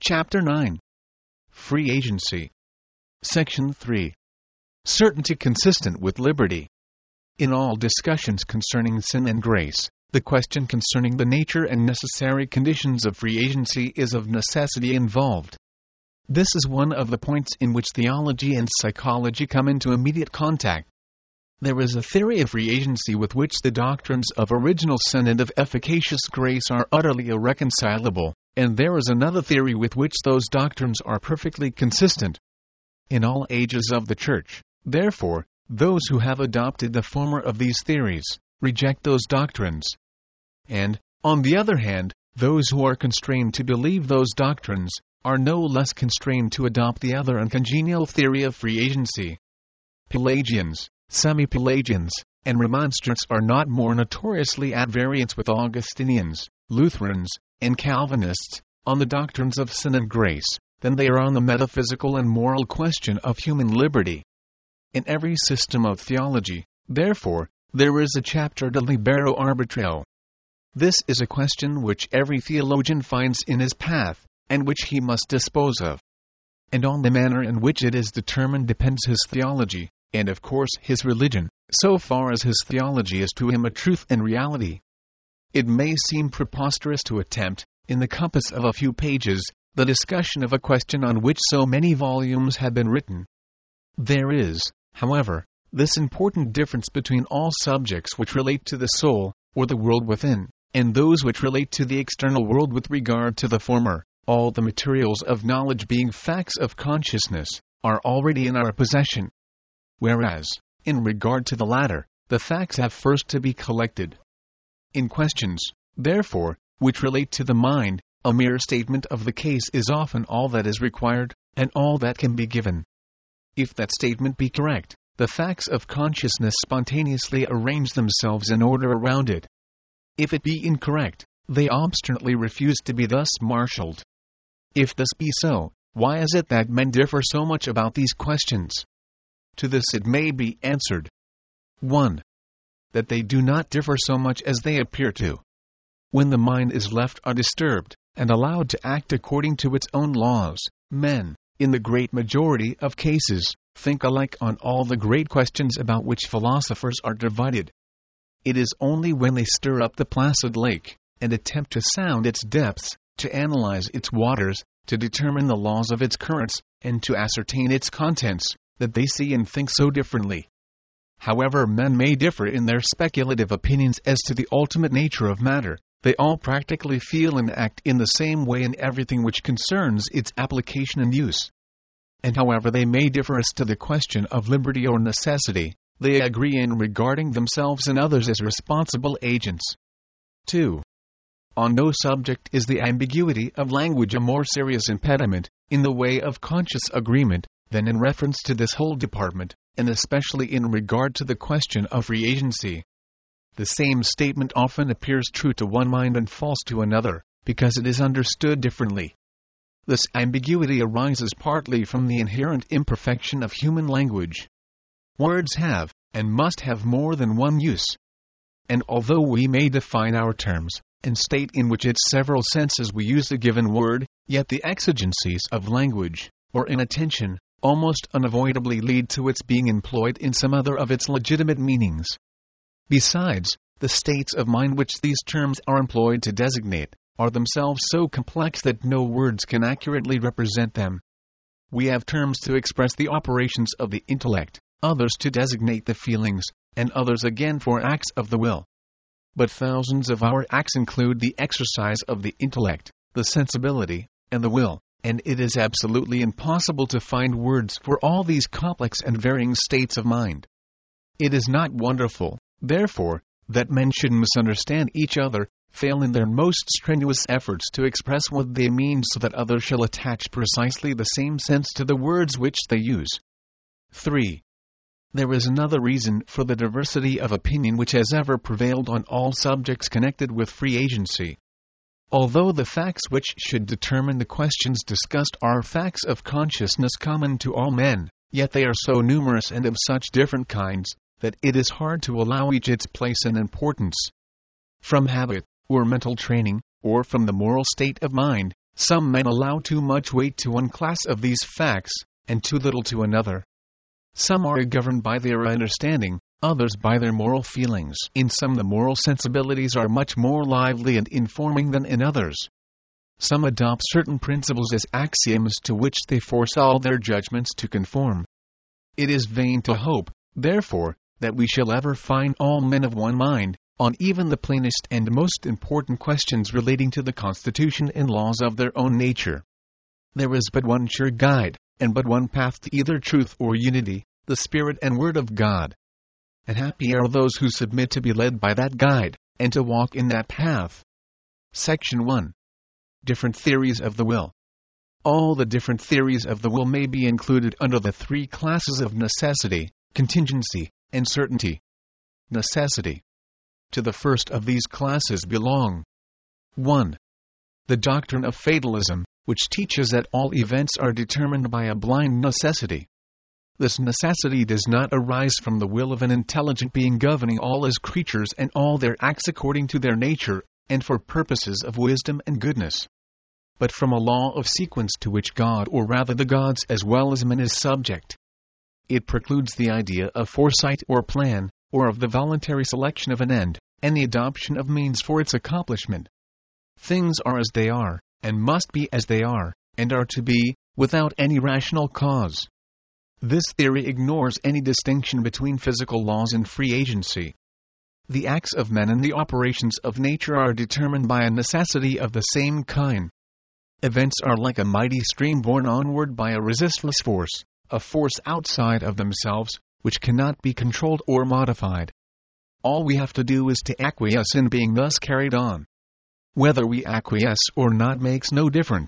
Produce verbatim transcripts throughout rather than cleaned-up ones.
Chapter nine. Free Agency. Section three. Certainty consistent with liberty. In all discussions concerning sin and grace, the question concerning the nature and necessary conditions of free agency is of necessity involved. This is one of the points in which theology and psychology come into immediate contact. There is a theory of free agency with which the doctrines of original sin and of efficacious grace are utterly irreconcilable, and there is another theory with which those doctrines are perfectly consistent. In all ages of the Church, therefore, those who have adopted the former of these theories reject those doctrines. And, on the other hand, those who are constrained to believe those doctrines are no less constrained to adopt the other uncongenial theory of free agency. Pelagians, Semi-Pelagians, and Remonstrants are not more notoriously at variance with Augustinians, Lutherans, and Calvinists on the doctrines of sin and grace than they are on the metaphysical and moral question of human liberty. In every system of theology, therefore, there is a chapter de libero arbitrio. This is a question which every theologian finds in his path, and which he must dispose of. And on the manner in which it is determined depends his theology, and of course his religion, so far as his theology is to him a truth and reality. It may seem preposterous to attempt, in the compass of a few pages, the discussion of a question on which so many volumes have been written. There is, however, this important difference between all subjects which relate to the soul, or the world within, and those which relate to the external world with regard to the former. All the materials of knowledge being facts of consciousness, are already in our possession. Whereas, in regard to the latter, the facts have first to be collected. In questions, therefore, which relate to the mind, a mere statement of the case is often all that is required, and all that can be given. If that statement be correct, the facts of consciousness spontaneously arrange themselves in order around it. If it be incorrect, they obstinately refuse to be thus marshaled. If this be so, why is it that men differ so much about these questions? To this it may be answered. one. That they do not differ so much as they appear to. When the mind is left undisturbed, and allowed to act according to its own laws, men, in the great majority of cases, think alike on all the great questions about which philosophers are divided. It is only when they stir up the placid lake, and attempt to sound its depths, to analyze its waters, to determine the laws of its currents, and to ascertain its contents, that they see and think so differently. However men may differ in their speculative opinions as to the ultimate nature of matter, they all practically feel and act in the same way in everything which concerns its application and use. And however they may differ as to the question of liberty or necessity, they agree in regarding themselves and others as responsible agents. two. On no subject is the ambiguity of language a more serious impediment, in the way of conscious agreement, than in reference to this whole department, and especially in regard to the question of free agency. The same statement often appears true to one mind and false to another, because it is understood differently. This ambiguity arises partly from the inherent imperfection of human language. Words have, and must have more than one use. And although we may define our terms, and state in which its several senses we use a given word, yet the exigencies of language, or inattention, almost unavoidably lead to its being employed in some other of its legitimate meanings. Besides, the states of mind which these terms are employed to designate, are themselves so complex that no words can accurately represent them. We have terms to express the operations of the intellect, others to designate the feelings, and others again for acts of the will. But thousands of our acts include the exercise of the intellect, the sensibility, and the will, and it is absolutely impossible to find words for all these complex and varying states of mind. It is not wonderful, therefore, that men should misunderstand each other, fail in their most strenuous efforts to express what they mean so that others shall attach precisely the same sense to the words which they use. three. There is another reason for the diversity of opinion which has ever prevailed on all subjects connected with free agency. Although the facts which should determine the questions discussed are facts of consciousness common to all men, yet they are so numerous and of such different kinds, that it is hard to allow each its place and importance. From habit, or mental training, or from the moral state of mind, Some men allow too much weight to one class of these facts, and too little to another. Some are governed by their understanding, others by their moral feelings. In some the moral sensibilities are much more lively and informing than in others. Some adopt certain principles as axioms to which they force all their judgments to conform. It is vain to hope, therefore, that we shall ever find all men of one mind, on even the plainest and most important questions relating to the constitution and laws of their own nature. There is but one sure guide, and but one path to either truth or unity, the Spirit and Word of God. And happy are those who submit to be led by that guide, and to walk in that path. Section one. Different theories of the will. All the different theories of the will may be included under the three classes of necessity, contingency, and certainty. Necessity. To the first of these classes belong one. The doctrine of fatalism, which teaches that all events are determined by a blind necessity. This necessity does not arise from the will of an intelligent being governing all his creatures and all their acts according to their nature, and for purposes of wisdom and goodness, but from a law of sequence to which God, or rather the gods as well as men, is subject. It precludes the idea of foresight or plan, or of the voluntary selection of an end, and the adoption of means for its accomplishment. Things are as they are, and must be as they are, and are to be, without any rational cause. This theory ignores any distinction between physical laws and free agency. The acts of men and the operations of nature are determined by a necessity of the same kind. Events are like a mighty stream borne onward by a resistless force, a force outside of themselves, which cannot be controlled or modified. All we have to do is to acquiesce in being thus carried on. Whether we acquiesce or not makes no difference.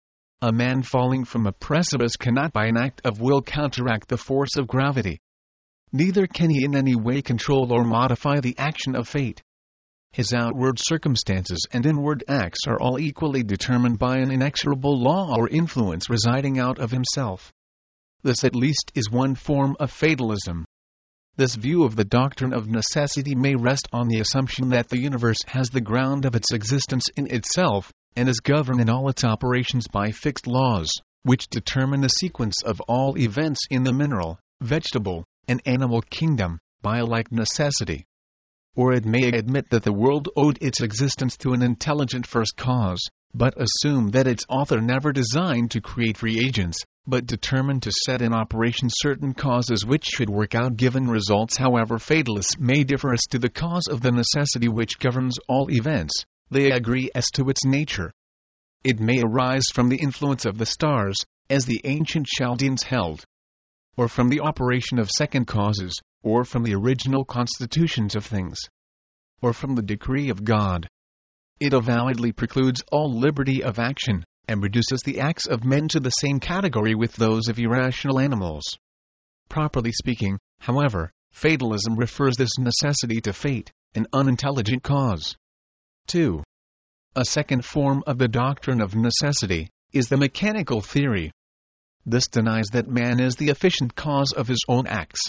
A man falling from a precipice cannot by an act of will counteract the force of gravity. Neither can he in any way control or modify the action of fate. His outward circumstances and inward acts are all equally determined by an inexorable law or influence residing out of himself. This at least is one form of fatalism. This view of the doctrine of necessity may rest on the assumption that the universe has the ground of its existence in itself, and is governed in all its operations by fixed laws, which determine the sequence of all events in the mineral, vegetable, and animal kingdom, by a like necessity. Or it may admit that the world owed its existence to an intelligent first cause, but assume that its author never designed to create free agents, but determined to set in operation certain causes which should work out given results. However fatalists may differ as to the cause of the necessity which governs all events, they agree as to its nature. It may arise from the influence of the stars, as the ancient Chaldeans held, or from the operation of second causes, or from the original constitutions of things, or from the decree of God. It avowedly precludes all liberty of action, and reduces the acts of men to the same category with those of irrational animals. Properly speaking, however, fatalism refers this necessity to fate, an unintelligent cause. two. A second form of the doctrine of necessity is the mechanical theory. This denies that man is the efficient cause of his own acts.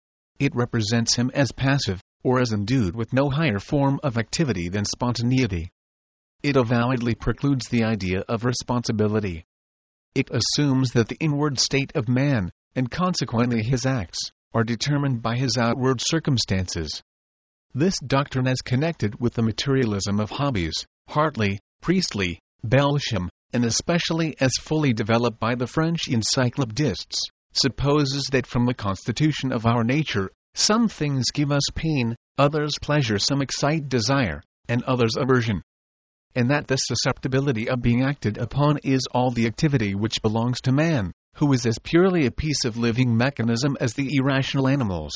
It represents him as passive, or as endued with no higher form of activity than spontaneity. It avowedly precludes the idea of responsibility. It assumes that the inward state of man, and consequently his acts, are determined by his outward circumstances. This doctrine is connected with the materialism of Hobbes, Hartley, Priestley, Belsham, and especially as fully developed by the French encyclopedists, supposes that from the constitution of our nature, some things give us pain, others pleasure, some excite desire, and others aversion. And that this susceptibility of being acted upon is all the activity which belongs to man, who is as purely a piece of living mechanism as the irrational animals.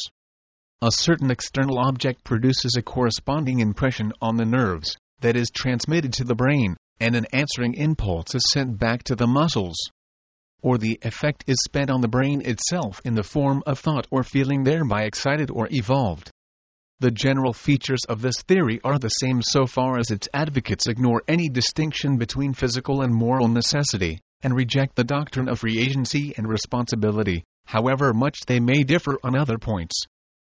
A certain external object produces a corresponding impression on the nerves, that is transmitted to the brain, and an answering impulse is sent back to the muscles. Or the effect is spent on the brain itself in the form of thought or feeling thereby excited or evolved. The general features of this theory are the same so far as its advocates ignore any distinction between physical and moral necessity, and reject the doctrine of free agency and responsibility, however much they may differ on other points.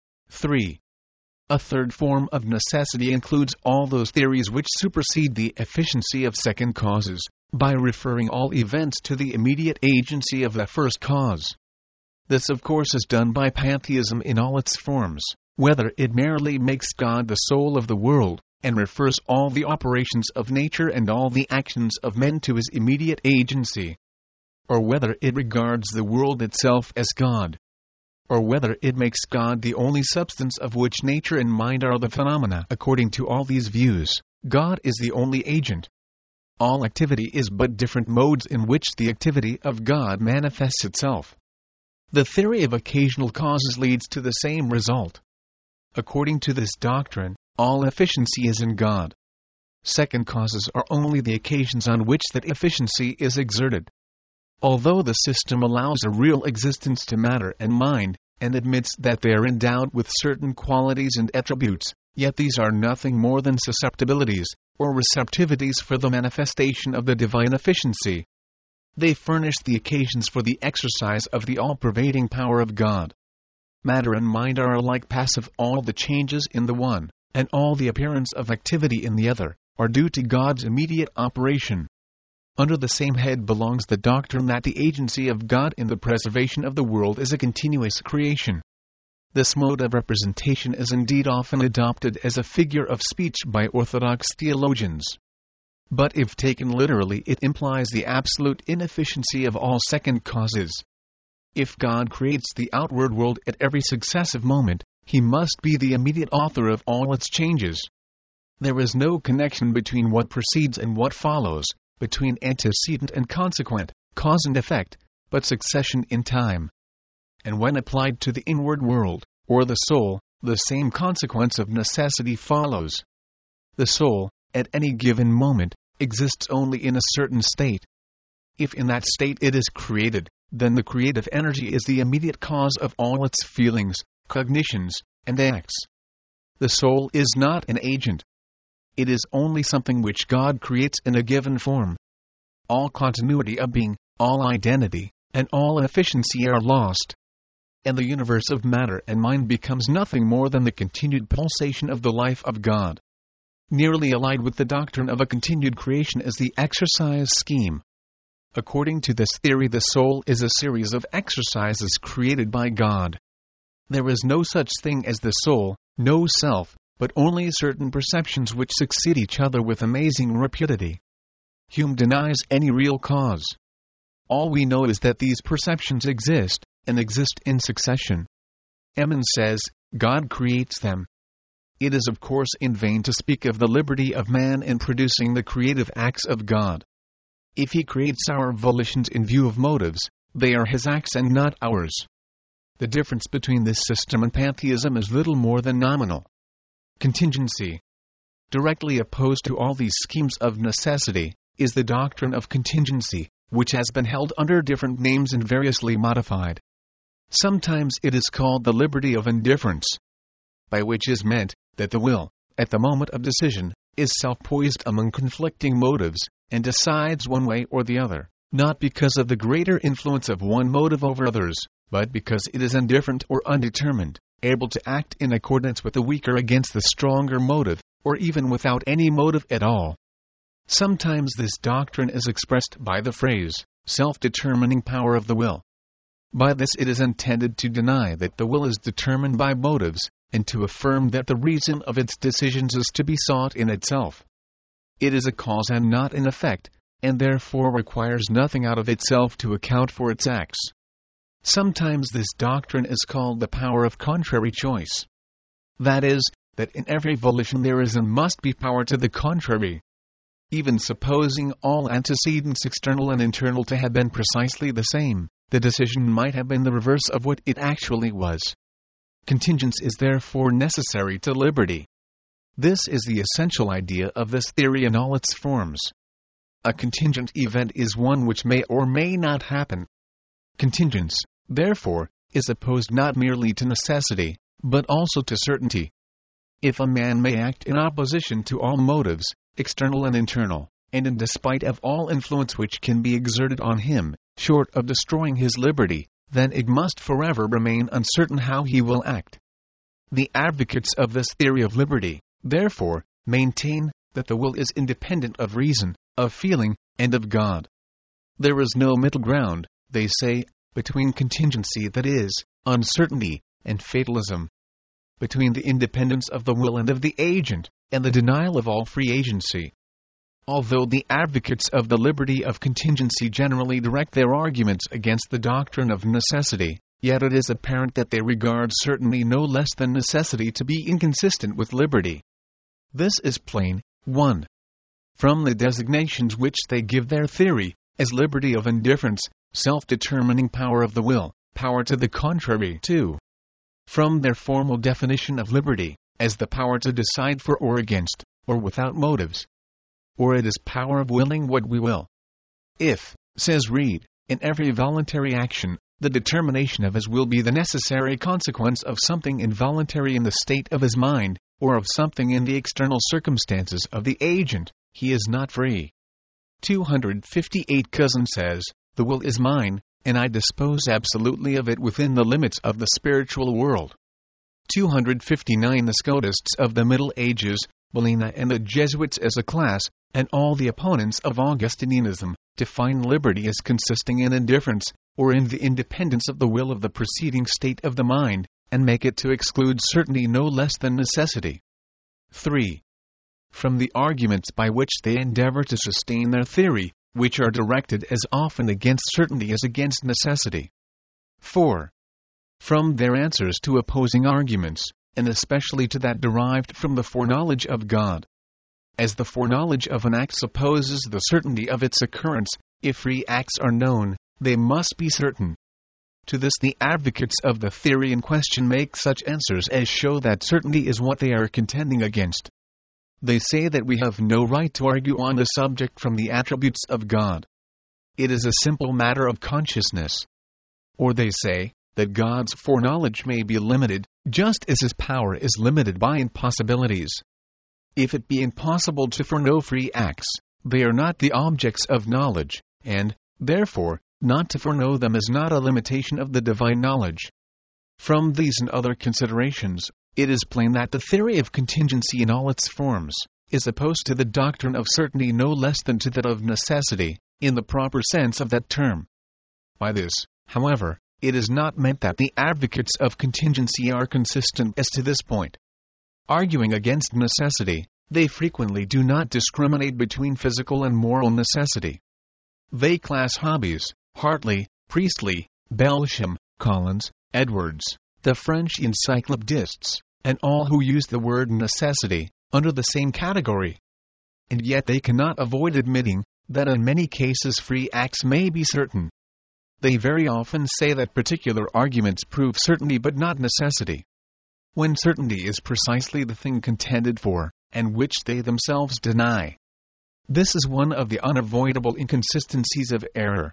three. A third form of necessity includes all those theories which supersede the efficiency of second causes, by referring all events to the immediate agency of the first cause. This of course is done by pantheism in all its forms, whether it merely makes God the soul of the world, and refers all the operations of nature and all the actions of men to his immediate agency, or whether it regards the world itself as God, or whether it makes God the only substance of which nature and mind are the phenomena. According to all these views, God is the only agent. All activity is but different modes in which the activity of God manifests itself. The theory of occasional causes leads to the same result. According to this doctrine, all efficiency is in God. Second causes are only the occasions on which that efficiency is exerted. Although the system allows a real existence to matter and mind, and admits that they are endowed with certain qualities and attributes, yet these are nothing more than susceptibilities, or receptivities for the manifestation of the divine efficiency. They furnish the occasions for the exercise of the all-pervading power of God. Matter and mind are alike passive. All the changes in the one, and all the appearance of activity in the other, are due to God's immediate operation. Under the same head belongs the doctrine that the agency of God in the preservation of the world is a continuous creation. This mode of representation is indeed often adopted as a figure of speech by orthodox theologians. But if taken literally, it implies the absolute inefficiency of all second causes. If God creates the outward world at every successive moment, he must be the immediate author of all its changes. There is no connection between what precedes and what follows, between antecedent and consequent, cause and effect, but succession in time. And when applied to the inward world, or the soul, the same consequence of necessity follows. The soul, at any given moment, exists only in a certain state. If in that state it is created, then the creative energy is the immediate cause of all its feelings, cognitions, and acts. The soul is not an agent. It is only something which God creates in a given form. All continuity of being, all identity, and all efficiency are lost, and the universe of matter and mind becomes nothing more than the continued pulsation of the life of God. Nearly allied with the doctrine of a continued creation is the exercise scheme. According to this theory, the soul is a series of exercises created by God. There is no such thing as the soul, no self, but only certain perceptions which succeed each other with amazing rapidity. Hume denies any real cause. All we know is that these perceptions exist, and exist in succession. Emmons says, God creates them. It is of course in vain to speak of the liberty of man in producing the creative acts of God. If he creates our volitions in view of motives, they are his acts and not ours. The difference between this system and pantheism is little more than nominal. Contingency. Directly opposed to all these schemes of necessity, is the doctrine of contingency, which has been held under different names and variously modified. Sometimes it is called the liberty of indifference, by which is meant that the will, at the moment of decision, is self-poised among conflicting motives, and decides one way or the other, not because of the greater influence of one motive over others, but because it is indifferent or undetermined, able to act in accordance with the weaker against the stronger motive, or even without any motive at all. Sometimes this doctrine is expressed by the phrase, self-determining power of the will. By this it is intended to deny that the will is determined by motives, and to affirm that the reason of its decisions is to be sought in itself. It is a cause and not an effect, and therefore requires nothing out of itself to account for its acts. Sometimes this doctrine is called the power of contrary choice. That is, that in every volition there is and must be power to the contrary. Even supposing all antecedents external and internal to have been precisely the same, the decision might have been the reverse of what it actually was. Contingence is therefore necessary to liberty. This is the essential idea of this theory in all its forms. A contingent event is one which may or may not happen. Contingence, therefore, is opposed not merely to necessity, but also to certainty. If a man may act in opposition to all motives, external and internal, and in despite of all influence which can be exerted on him, short of destroying his liberty, then it must forever remain uncertain how he will act. The advocates of this theory of liberty, therefore, maintain that the will is independent of reason, of feeling, and of God. There is no middle ground, they say, between contingency, that is, uncertainty, and fatalism. Between the independence of the will and of the agent, and the denial of all free agency. Although the advocates of the liberty of contingency generally direct their arguments against the doctrine of necessity, yet it is apparent that they regard certainty no less than necessity to be inconsistent with liberty. This is plain, one. From the designations which they give their theory, as liberty of indifference, self-determining power of the will, power to the contrary, two. From their formal definition of liberty, as the power to decide for or against, or without motives. Or it is power of willing what we will. If, says Reid, in every voluntary action, the determination of his will be the necessary consequence of something involuntary in the state of his mind, or of something in the external circumstances of the agent, he is not free. two hundred fifty-eight Cousin says, the will is mine, and I dispose absolutely of it within the limits of the spiritual world. two hundred fifty-nine The Scotists of the Middle Ages, Molina and the Jesuits as a class, and all the opponents of Augustinianism, define liberty as consisting in indifference, or in the independence of the will of the preceding state of the mind, and make it to exclude certainty no less than necessity. three. From the arguments by which they endeavor to sustain their theory, which are directed as often against certainty as against necessity. four. From their answers to opposing arguments, and especially to that derived from the foreknowledge of God. As the foreknowledge of an act supposes the certainty of its occurrence, if free acts are known, they must be certain. To this the advocates of the theory in question make such answers as show that certainty is what they are contending against. They say that we have no right to argue on the subject from the attributes of God. It is a simple matter of consciousness. Or they say, that God's foreknowledge may be limited, just as his power is limited by impossibilities. If it be impossible to foreknow free acts, they are not the objects of knowledge, and, therefore, not to foreknow them is not a limitation of the divine knowledge. From these and other considerations, it is plain that the theory of contingency in all its forms is opposed to the doctrine of certainty no less than to that of necessity, in the proper sense of that term. By this, however, it is not meant that the advocates of contingency are consistent as to this point. Arguing against necessity, they frequently do not discriminate between physical and moral necessity. They class Hobbes, Hartley, Priestley, Belsham, Collins, Edwards, the French encyclopedists, and all who use the word necessity, under the same category. And yet they cannot avoid admitting that in many cases free acts may be certain. They very often say that particular arguments prove certainty but not necessity. When certainty is precisely the thing contended for, and which they themselves deny. This is one of the unavoidable inconsistencies of error.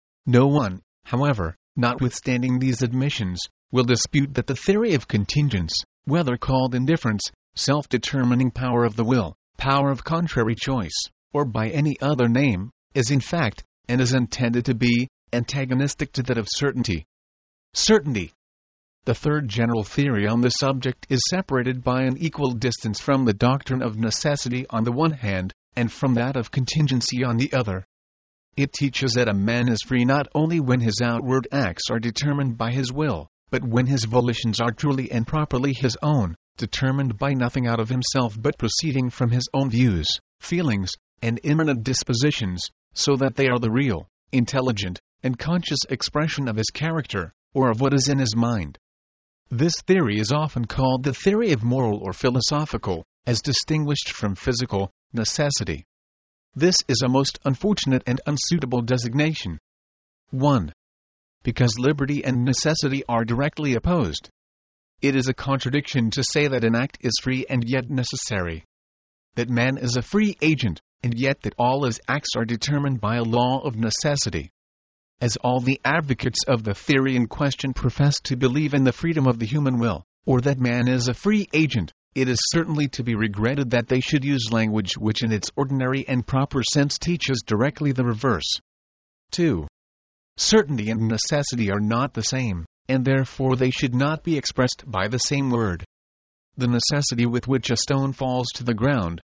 No one, however, notwithstanding these admissions, will dispute that the theory of contingence, whether called indifference, self-determining power of the will, power of contrary choice, or by any other name, is in fact, and is intended to be, antagonistic to that of certainty. Certainty. The third general theory on the subject is separated by an equal distance from the doctrine of necessity on the one hand, and from that of contingency on the other. It teaches that a man is free not only when his outward acts are determined by his will, but when his volitions are truly and properly his own, determined by nothing out of himself but proceeding from his own views, feelings, and immanent dispositions, so that they are the real, intelligent, and conscious expression of his character, or of what is in his mind. This theory is often called the theory of moral or philosophical, as distinguished from physical, necessity. This is a most unfortunate and unsuitable designation. one. Because liberty and necessity are directly opposed. It is a contradiction to say that an act is free and yet necessary. That man is a free agent, and yet that all his acts are determined by a law of necessity. As all the advocates of the theory in question profess to believe in the freedom of the human will, or that man is a free agent, it is certainly to be regretted that they should use language which in its ordinary and proper sense teaches directly the reverse. two. Certainty and necessity are not the same, and therefore they should not be expressed by the same word. The necessity with which a stone falls to the ground,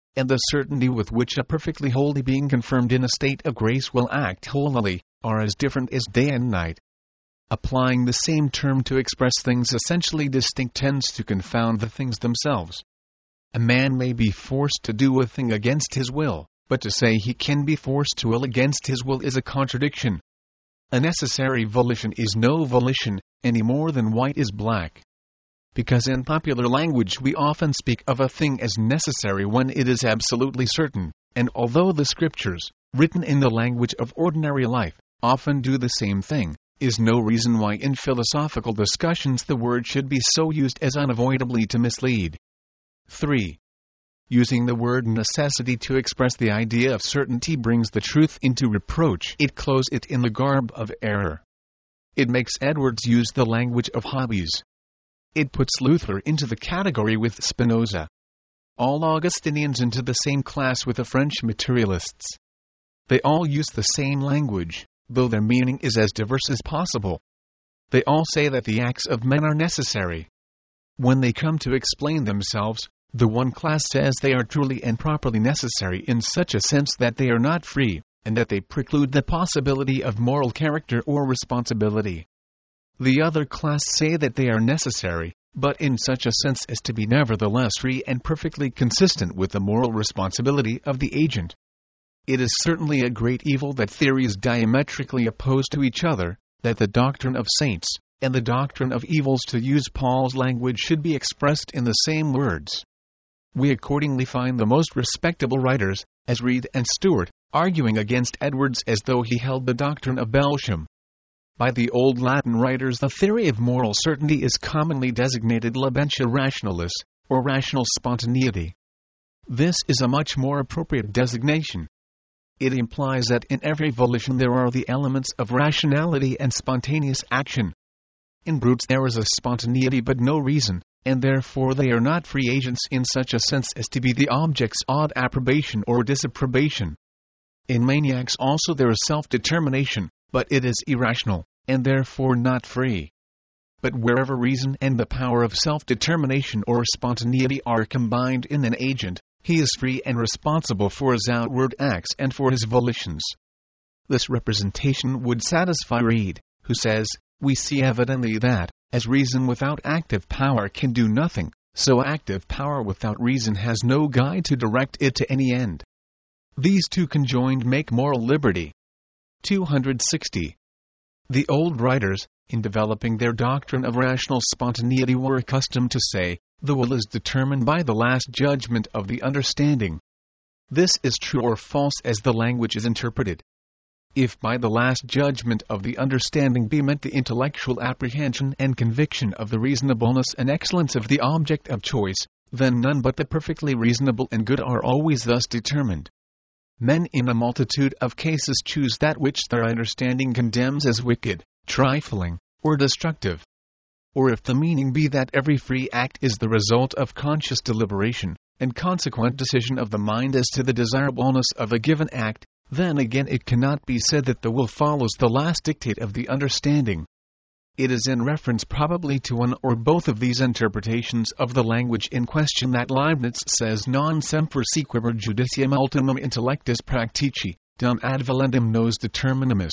and the certainty with which a perfectly holy being confirmed in a state of grace will act holily, are as different as day and night. Applying the same term to express things essentially distinct tends to confound the things themselves. A man may be forced to do a thing against his will, but to say he can be forced to will against his will is a contradiction. A necessary volition is no volition, any more than white is black. Because in popular language we often speak of a thing as necessary when it is absolutely certain, and although the scriptures, written in the language of ordinary life, often do the same thing, is no reason why in philosophical discussions the word should be so used as unavoidably to mislead. three. Using the word necessity to express the idea of certainty brings the truth into reproach. It clothes it in the garb of error. It makes Edwards use the language of hobbies. It puts Luther into the category with Spinoza. All Augustinians into the same class with the French materialists. They all use the same language, though their meaning is as diverse as possible. They all say that the acts of men are necessary. When they come to explain themselves, the one class says they are truly and properly necessary in such a sense that they are not free, and that they preclude the possibility of moral character or responsibility. The other class say that they are necessary, but in such a sense as to be nevertheless free and perfectly consistent with the moral responsibility of the agent. It is certainly a great evil that theories diametrically opposed to each other, that the doctrine of saints, and the doctrine of evils, to use Paul's language, should be expressed in the same words. We accordingly find the most respectable writers, as Reed and Stewart, arguing against Edwards as though he held the doctrine of Belsham. By the old Latin writers the theory of moral certainty is commonly designated labentia rationalis, or rational spontaneity. This is a much more appropriate designation. It implies that in every volition there are the elements of rationality and spontaneous action. In brutes there is a spontaneity but no reason, and therefore they are not free agents in such a sense as to be the object's odd approbation or disapprobation. In maniacs also there is self-determination, but it is irrational, and therefore not free. But wherever reason and the power of self-determination or spontaneity are combined in an agent, he is free and responsible for his outward acts and for his volitions. This representation would satisfy Reed, who says, "We see evidently that, as reason without active power can do nothing, so active power without reason has no guide to direct it to any end. These two conjoined make moral liberty." two hundred sixty. The old writers, in developing their doctrine of rational spontaneity, were accustomed to say, "The will is determined by the last judgment of the understanding." This is true or false as the language is interpreted. If by the last judgment of the understanding be meant the intellectual apprehension and conviction of the reasonableness and excellence of the object of choice, then none but the perfectly reasonable and good are always thus determined. Men in a multitude of cases choose that which their understanding condemns as wicked, trifling, or destructive. Or if the meaning be that every free act is the result of conscious deliberation, and consequent decision of the mind as to the desirableness of a given act, then again it cannot be said that the will follows the last dictate of the understanding. It is in reference probably to one or both of these interpretations of the language in question that Leibniz says non semper sequitur judicium ultimum intellectus practici, dum ad valendum nos determinimus.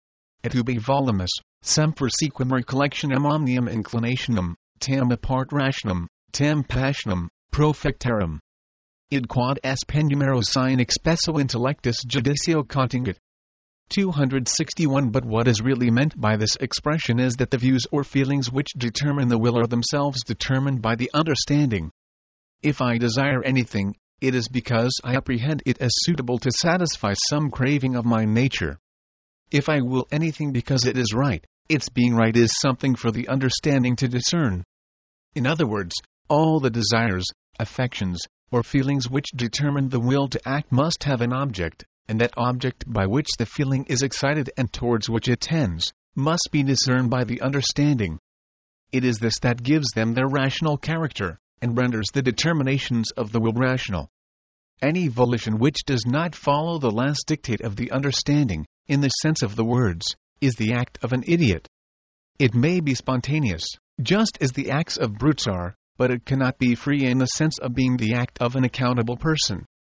Et ubi volumus, semper sequamur collectionem omnium inclinationem, tam apart rationem, tam passionem, profectarum. Id quod est pendumero sine expesso intellectus judicio contingut. two hundred sixty-one. But what is really meant by this expression is that the views or feelings which determine the will are themselves determined by the understanding. If I desire anything, it is because I apprehend it as suitable to satisfy some craving of my nature. If I will anything because it is right, its being right is something for the understanding to discern. In other words, all the desires, affections, or feelings which determine the will to act must have an object, and that object by which the feeling is excited and towards which it tends, must be discerned by the understanding. It is this that gives them their rational character, and renders the determinations of the will rational. Any volition which does not follow the last dictate of the understanding, in the sense of the words, is the act of an idiot. It may be spontaneous, just as the acts of brutes are, but it cannot be free in the sense of being the act of an accountable person.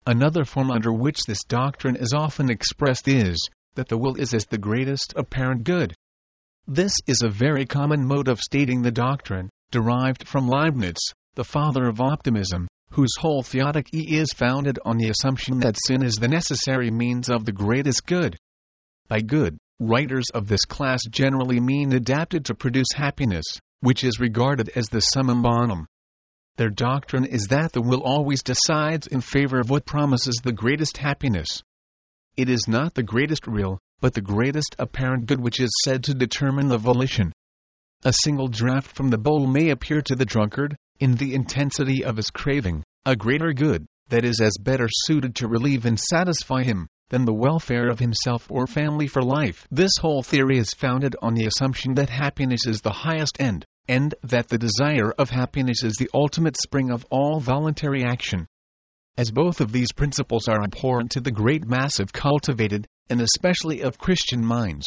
Another form under which this doctrine is often expressed is that the will is as the greatest apparent good. This is a very common mode of stating the doctrine, derived from Leibniz, the father of optimism, whose whole theodicy is founded on the assumption that sin is the necessary means of the greatest good. By good, writers of this class generally mean adapted to produce happiness, which is regarded as the summum bonum. Their doctrine is that the will always decides in favor of what promises the greatest happiness. It is not the greatest real, but the greatest apparent good which is said to determine the volition. A single draught from the bowl may appear to the drunkard, in the intensity of his craving, a greater good, that is as better suited to relieve and satisfy him, than the welfare of himself or family for life. This whole theory is founded on the assumption that happiness is the highest end, and that the desire of happiness is the ultimate spring of all voluntary action. As both of these principles are abhorrent to the great mass of cultivated, and especially of Christian minds,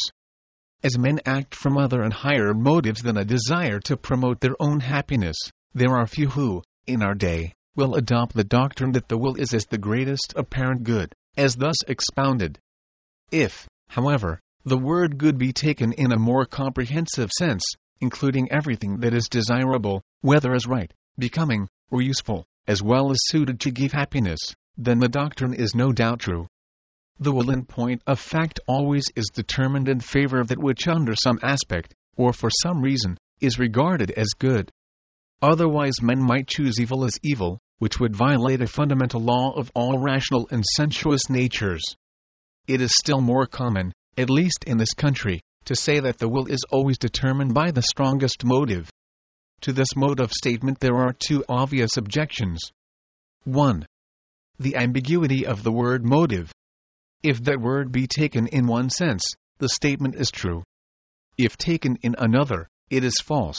as men act from other and higher motives than a desire to promote their own happiness, there are few who, in our day, will adopt the doctrine that the will is as the greatest apparent good, as thus expounded. If, however, the word good be taken in a more comprehensive sense, including everything that is desirable, whether as right, becoming, or useful, as well as suited to give happiness, then the doctrine is no doubt true. The will in point of fact always is determined in favor of that which under some aspect, or for some reason, is regarded as good. Otherwise men might choose evil as evil, which would violate a fundamental law of all rational and sensuous natures. It is still more common, at least in this country, to say that the will is always determined by the strongest motive. To this mode of statement there are two obvious objections. one. The ambiguity of the word motive. If that word be taken in one sense, the statement is true. If taken in another, it is false.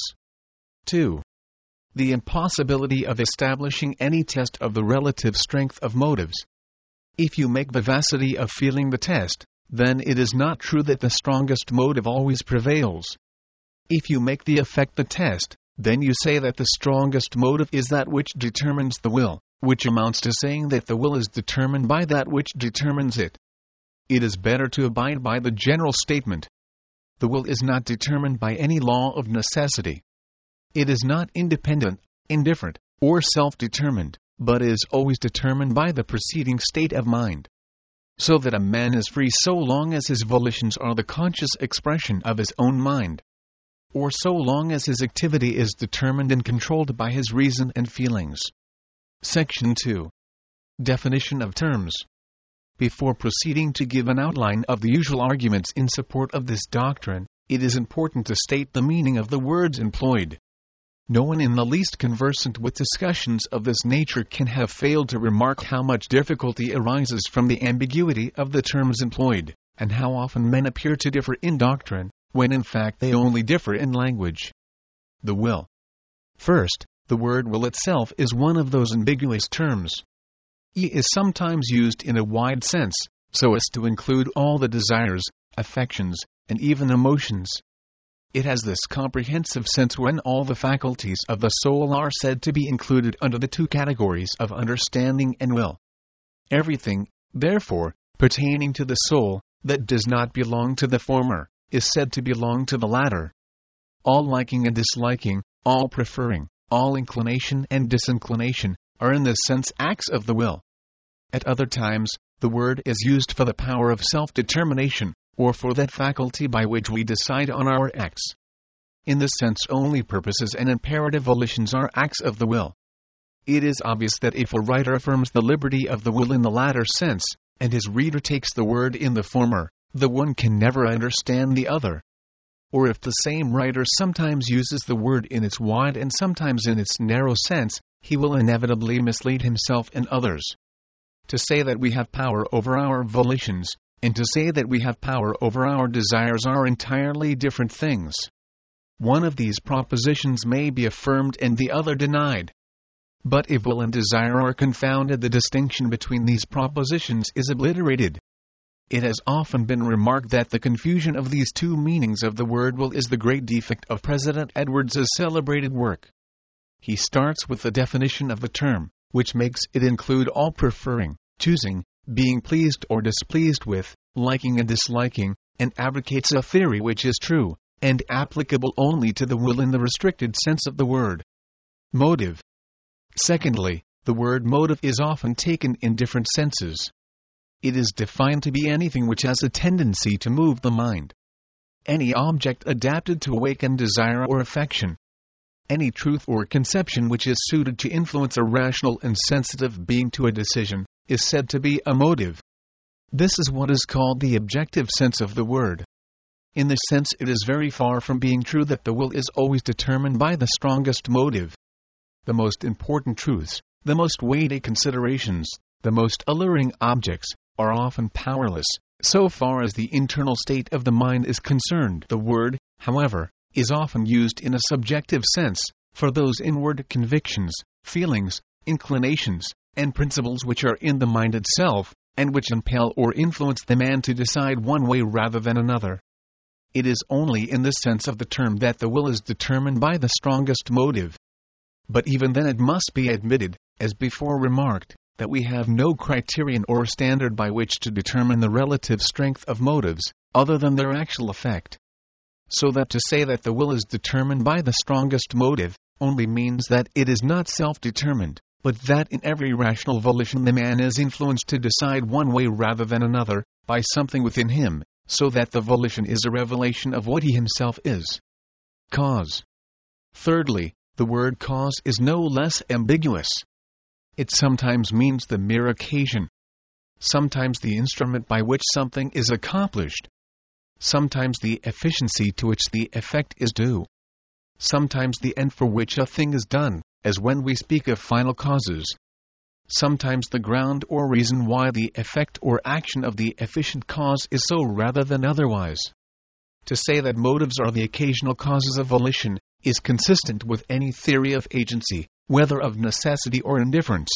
two. The impossibility of establishing any test of the relative strength of motives. If you make vivacity of feeling the test, then it is not true that the strongest motive always prevails. If you make the effect the test, then you say that the strongest motive is that which determines the will, which amounts to saying that the will is determined by that which determines it. It is better to abide by the general statement. The will is not determined by any law of necessity. It is not independent, indifferent, or self-determined, but is always determined by the preceding state of mind. So that a man is free so long as his volitions are the conscious expression of his own mind, or so long as his activity is determined and controlled by his reason and feelings. Section two. Definition of terms. Before proceeding to give an outline of the usual arguments in support of this doctrine, it is important to state the meaning of the words employed. No one in the least conversant with discussions of this nature can have failed to remark how much difficulty arises from the ambiguity of the terms employed, and how often men appear to differ in doctrine, when in fact they only differ in language. The will. First, the word will itself is one of those ambiguous terms. It is sometimes used in a wide sense, so as to include all the desires, affections, and even emotions. It has this comprehensive sense when all the faculties of the soul are said to be included under the two categories of understanding and will. Everything, therefore, pertaining to the soul, that does not belong to the former, is said to belong to the latter. All liking and disliking, all preferring, all inclination and disinclination, are in this sense acts of the will. At other times, the word is used for the power of self-determination, or for that faculty by which we decide on our acts. In this sense only purposes and imperative volitions are acts of the will. It is obvious that if a writer affirms the liberty of the will in the latter sense, and his reader takes the word in the former, the one can never understand the other. Or if the same writer sometimes uses the word in its wide and sometimes in its narrow sense, he will inevitably mislead himself and others. To say that we have power over our volitions, and to say that we have power over our desires are entirely different things. One of these propositions may be affirmed and the other denied. But if will and desire are confounded, the distinction between these propositions is obliterated. It has often been remarked that the confusion of these two meanings of the word will is the great defect of President Edwards's celebrated work. He starts with the definition of the term, which makes it include all preferring, choosing, being pleased or displeased with, liking and disliking, and advocates a theory which is true, and applicable only to the will in the restricted sense of the word motive. Secondly, the word motive is often taken in different senses. It is defined to be anything which has a tendency to move the mind. Any object adapted to awaken desire or affection. Any truth or conception which is suited to influence a rational and sensitive being to a decision, is said to be a motive. This is what is called the objective sense of the word. In this sense, it is very far from being true that the will is always determined by the strongest motive. The most important truths, the most weighty considerations, the most alluring objects, are often powerless, so far as the internal state of the mind is concerned. The word, however, is often used in a subjective sense, for those inward convictions, feelings, inclinations, and principles which are in the mind itself, and which impel or influence the man to decide one way rather than another. It is only in this sense of the term that the will is determined by the strongest motive. But even then it must be admitted, as before remarked, that we have no criterion or standard by which to determine the relative strength of motives, other than their actual effect. So that to say that the will is determined by the strongest motive, only means that it is not self-determined, but that in every rational volition the man is influenced to decide one way rather than another, by something within him, so that the volition is a revelation of what he himself is. Cause. Thirdly, the word cause is no less ambiguous. It sometimes means the mere occasion, sometimes the instrument by which something is accomplished, sometimes the efficiency to which the effect is due, sometimes the end for which a thing is done, as when we speak of final causes, sometimes the ground or reason why the effect or action of the efficient cause is so rather than otherwise. To say that motives are the occasional causes of volition is consistent with any theory of agency, whether of necessity or indifference.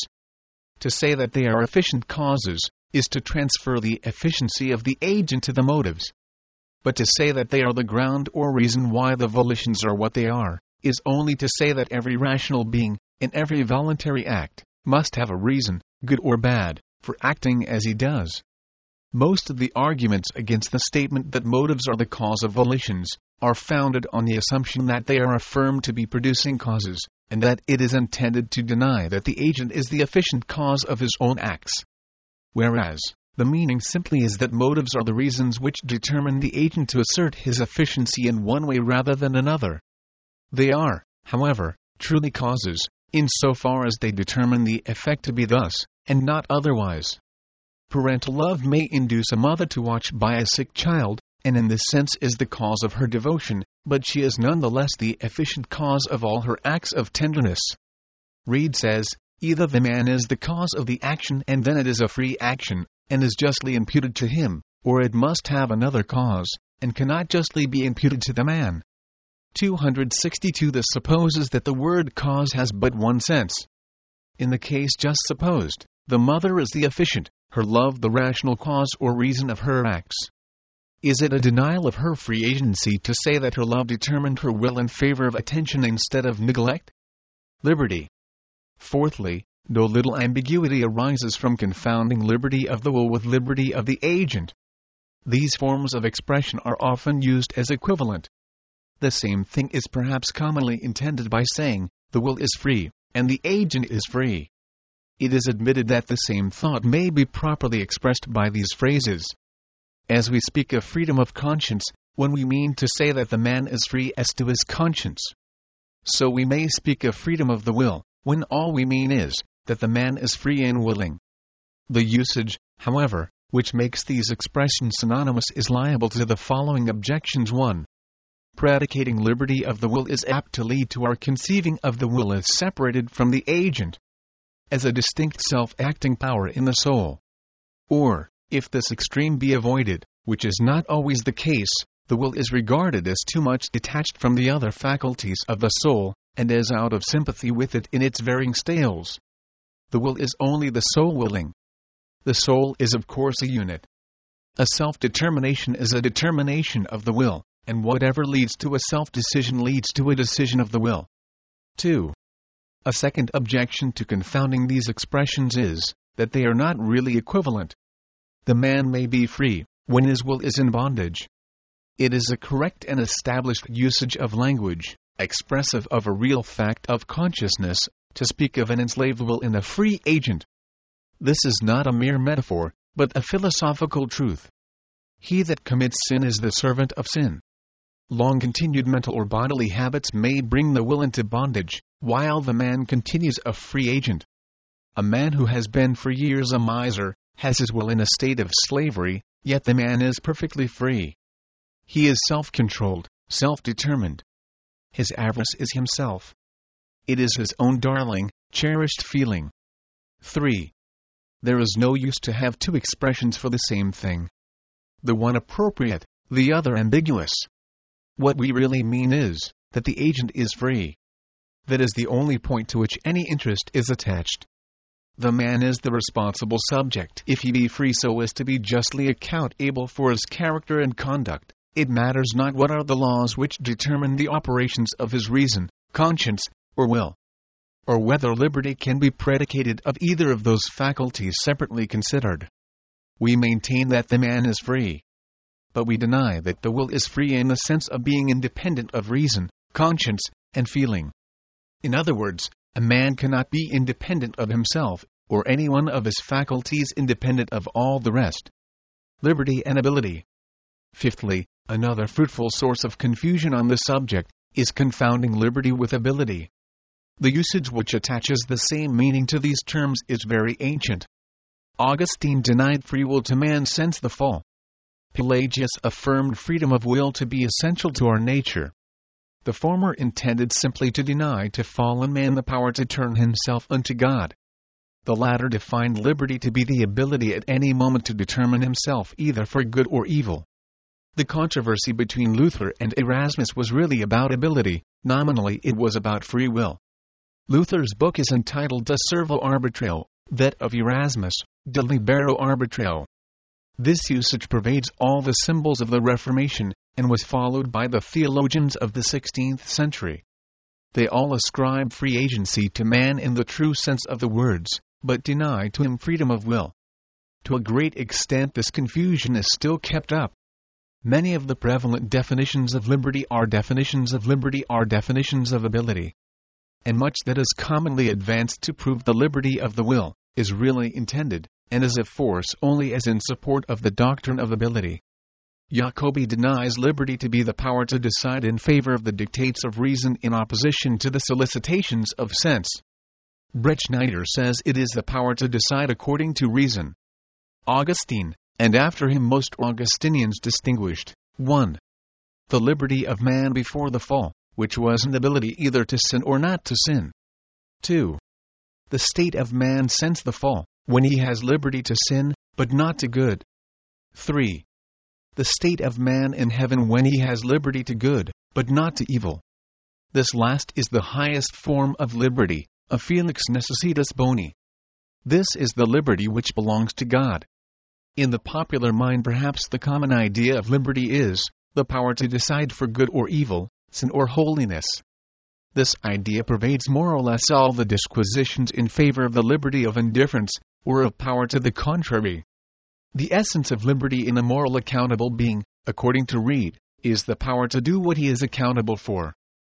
To say that they are efficient causes is to transfer the efficiency of the agent to the motives. But to say that they are the ground or reason why the volitions are what they are, is only to say that every rational being, in every voluntary act, must have a reason, good or bad, for acting as he does. Most of the arguments against the statement that motives are the cause of volitions are founded on the assumption that they are affirmed to be producing causes, and that it is intended to deny that the agent is the efficient cause of his own acts. Whereas, the meaning simply is that motives are the reasons which determine the agent to assert his efficiency in one way rather than another. They are, however, truly causes, in so far as they determine the effect to be thus, and not otherwise. Parental love may induce a mother to watch by a sick child, and in this sense is the cause of her devotion, but she is nonetheless the efficient cause of all her acts of tenderness. Reid says, either the man is the cause of the action and then it is a free action, and is justly imputed to him, or it must have another cause, and cannot justly be imputed to the man. two hundred sixty-two This supposes that the word cause has but one sense. In the case just supposed, the mother is the efficient, her love the rational cause or reason of her acts. Is it a denial of her free agency to say that her love determined her will in favor of attention instead of neglect? Liberty. Fourthly, no little ambiguity arises from confounding liberty of the will with liberty of the agent. These forms of expression are often used as equivalent. The same thing is perhaps commonly intended by saying, the will is free, and the agent is free. It is admitted that the same thought may be properly expressed by these phrases. As we speak of freedom of conscience, when we mean to say that the man is free as to his conscience, so we may speak of freedom of the will, when all we mean is, that the man is free and willing. The usage, however, which makes these expressions synonymous is liable to the following objections. one. Predicating liberty of the will is apt to lead to our conceiving of the will as separated from the agent, as a distinct self-acting power in the soul. Or, if this extreme be avoided, which is not always the case, the will is regarded as too much detached from the other faculties of the soul, and as out of sympathy with it in its varying states. The will is only the soul willing. The soul is of course a unit. A self-determination is a determination of the will, and whatever leads to a self-decision leads to a decision of the will. two. A second objection to confounding these expressions is, that they are not really equivalent. The man may be free when his will is in bondage. It is a correct and established usage of language, expressive of a real fact of consciousness, to speak of an enslaved will in a free agent. This is not a mere metaphor, but a philosophical truth. He that commits sin is the servant of sin. Long-continued mental or bodily habits may bring the will into bondage, while the man continues a free agent. A man who has been for years a miser has his will in a state of slavery, yet the man is perfectly free. He is self-controlled, self-determined. His avarice is himself. It is his own darling, cherished feeling. three. There is no use to have two expressions for the same thing. The one appropriate, the other ambiguous. What we really mean is that the agent is free. That is the only point to which any interest is attached. The man is the responsible subject if he be free so as to be justly accountable for his character and conduct. It matters not what are the laws which determine the operations of his reason, conscience, or will, or whether liberty can be predicated of either of those faculties separately considered. We maintain that the man is free. But we deny that the will is free in the sense of being independent of reason, conscience, and feeling. In other words, a man cannot be independent of himself, or any one of his faculties independent of all the rest. Liberty and ability. Fifthly, another fruitful source of confusion on the subject is confounding liberty with ability. The usage which attaches the same meaning to these terms is very ancient. Augustine denied free will to man since the fall. Pelagius affirmed freedom of will to be essential to our nature. The former intended simply to deny to fallen man the power to turn himself unto God. The latter defined liberty to be the ability at any moment to determine himself either for good or evil. The controversy between Luther and Erasmus was really about ability, nominally it was about free will. Luther's book is entitled De Servo Arbitreo, that of Erasmus, De Libero Arbitreo. This usage pervades all the symbols of the Reformation, and was followed by the theologians of the sixteenth century. They all ascribe free agency to man in the true sense of the words, but deny to him freedom of will. To a great extent this confusion is still kept up. Many of the prevalent definitions of liberty are definitions of liberty are definitions of ability. And much that is commonly advanced to prove the liberty of the will, is really intended, and is of force only as in support of the doctrine of ability. Jacobi denies liberty to be the power to decide in favor of the dictates of reason in opposition to the solicitations of sense. Bretschneider says it is the power to decide according to reason. Augustine, and after him most Augustinians distinguished, one. The liberty of man before the fall, which was an ability either to sin or not to sin. two. The state of man since the fall, when he has liberty to sin, but not to good. three. The state of man in heaven when he has liberty to good, but not to evil. This last is the highest form of liberty, a felix necessitas boni. This is the liberty which belongs to God. In the popular mind perhaps the common idea of liberty is the power to decide for good or evil, sin or holiness. This idea pervades more or less all the disquisitions in favor of the liberty of indifference, or of power to the contrary. The essence of liberty in a moral accountable being, according to Reid, is the power to do what he is accountable for.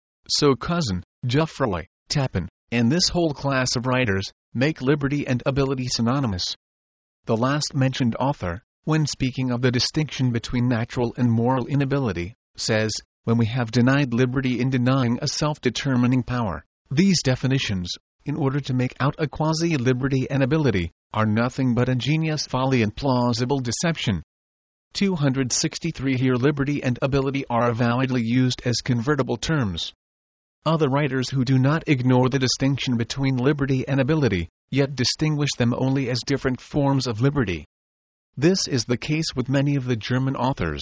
So Cousin, Geoffroy, Tappan, and this whole class of writers, make liberty and ability synonymous. The last mentioned author, when speaking of the distinction between natural and moral inability, says, when we have denied liberty in denying a self-determining power, these definitions, in order to make out a quasi-liberty and ability, are nothing but ingenious folly and plausible deception. two hundred sixty-three Here liberty and ability are avowedly used as convertible terms. Other writers who do not ignore the distinction between liberty and ability, yet distinguish them only as different forms of liberty. This is the case with many of the German authors.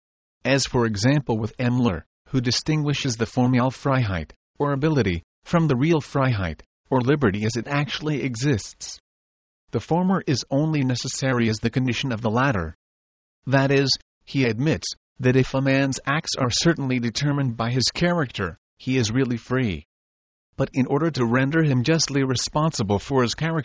As for example with Emler, who distinguishes the formale Freiheit, or ability, from the real Freiheit, or liberty as it actually exists. The former is only necessary as the condition of the latter. That is, he admits that if a man's acts are certainly determined by his character, he is really free. But in order to render him justly responsible for his character,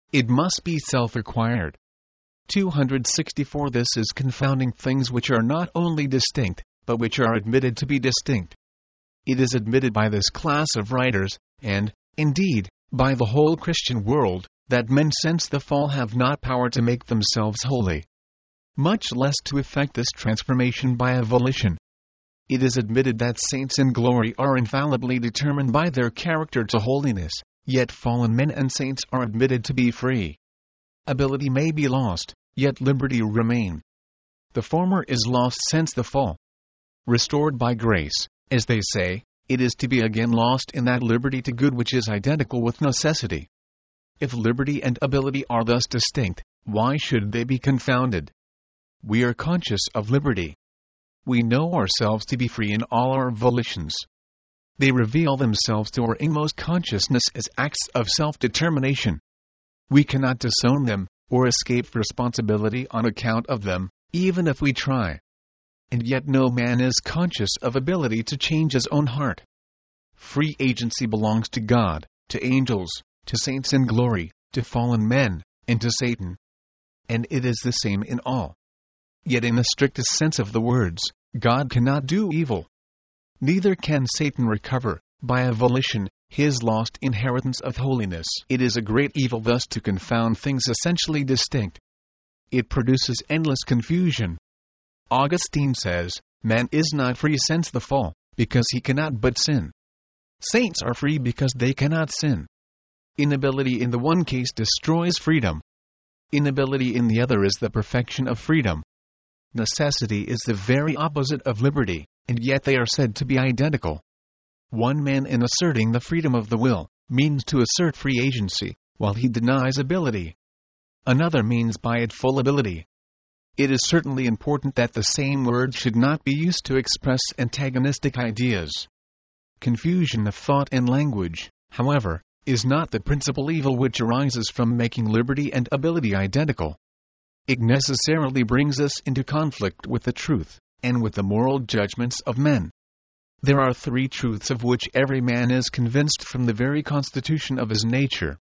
It must be self-acquired. two hundred sixty-four This is confounding things which are not only distinct, but which are admitted to be distinct. It is admitted by this class of writers, and, indeed, by the whole Christian world, that men since the fall have not power to make themselves holy, much less to effect this transformation by a volition. It is admitted that saints in glory are infallibly determined by their character to holiness, yet fallen men and saints are admitted to be free. Ability may be lost, yet liberty remain. The former is lost since the fall. Restored by grace, as they say, it is to be again lost in that liberty to good which is identical with necessity. If liberty and ability are thus distinct, why should they be confounded? We are conscious of liberty. We know ourselves to be free in all our volitions. They reveal themselves to our inmost consciousness as acts of self-determination. We cannot disown them, or escape responsibility on account of them, even if we try. And yet no man is conscious of ability to change his own heart. Free agency belongs to God, to angels, to saints in glory, to fallen men, and to Satan. And it is the same in all. Yet in the strictest sense of the words, God cannot do evil. Neither can Satan recover, by a volition, his lost inheritance of holiness. It is a great evil thus to confound things essentially distinct. It produces endless confusion. Augustine says, man is not free since the fall, because he cannot but sin. Saints are free because they cannot sin. Inability in the one case destroys freedom. Inability in the other is the perfection of freedom. Necessity is the very opposite of liberty, and yet they are said to be identical. One man in asserting the freedom of the will, means to assert free agency, while he denies ability. Another means by it full ability. It is certainly important that the same word should not be used to express antagonistic ideas. Confusion of thought and language, however, is not the principal evil which arises from making liberty and ability identical. It necessarily brings us into conflict with the truth, and with the moral judgments of men. There are three truths of which every man is convinced from the very constitution of his nature.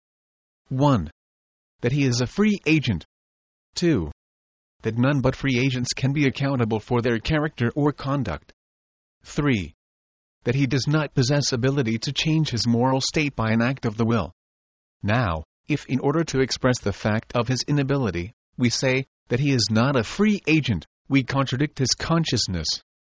one. That he is a free agent. two. That none but free agents can be accountable for their character or conduct. three. That he does not possess ability to change his moral state by an act of the will. Now, if in order to express the fact of his inability, we say that he is not a free agent, we contradict his consciousness.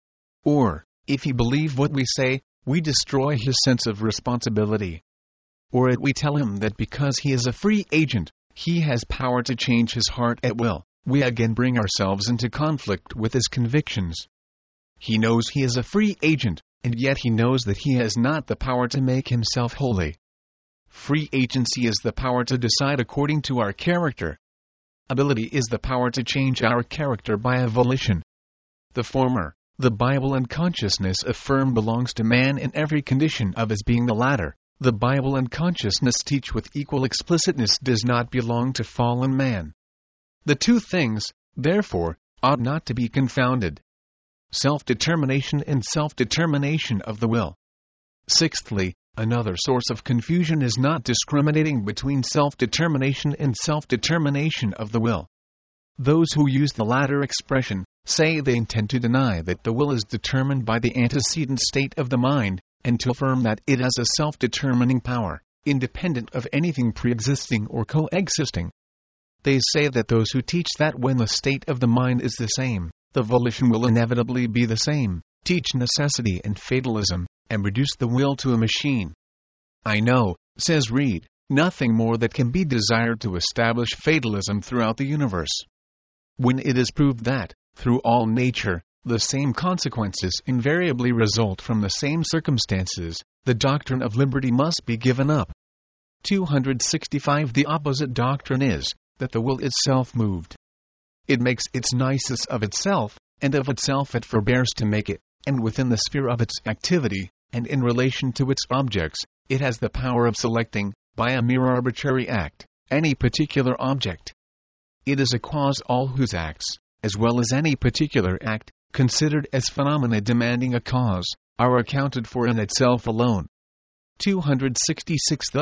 Or, if he believe what we say, we destroy his sense of responsibility. Or if we tell him that because he is a free agent, he has power to change his heart at will, we again bring ourselves into conflict with his convictions. He knows he is a free agent, and yet he knows that he has not the power to make himself holy. Free agency is the power to decide according to our character. Ability is the power to change our character by a volition. The former, the Bible and consciousness affirm, belongs to man in every condition of his being. The latter, the Bible and consciousness teach with equal explicitness, does not belong to fallen man. The two things, therefore, ought not to be confounded. Self-determination and self-determination of the will. Sixthly, another source of confusion is not discriminating between self-determination and self-determination of the will. Those who use the latter expression say they intend to deny that the will is determined by the antecedent state of the mind, and to affirm that it has a self-determining power, independent of anything pre-existing or coexisting. They say that those who teach that when the state of the mind is the same, the volition will inevitably be the same, teach necessity and fatalism, and reduce the will to a machine. I know, says Reid, nothing more that can be desired to establish fatalism throughout the universe. When it is proved that, through all nature, the same consequences invariably result from the same circumstances, the doctrine of liberty must be given up. two hundred sixty-five The opposite doctrine is, that the will is self-moved. It makes its nisus of itself, and of itself it forbears to make it, and within the sphere of its activity, and in relation to its objects, it has the power of selecting, by a mere arbitrary act, any particular object. It is a cause all whose acts, as well as any particular act, considered as phenomena demanding a cause, are accounted for in itself alone. two hundred sixty-six Thus,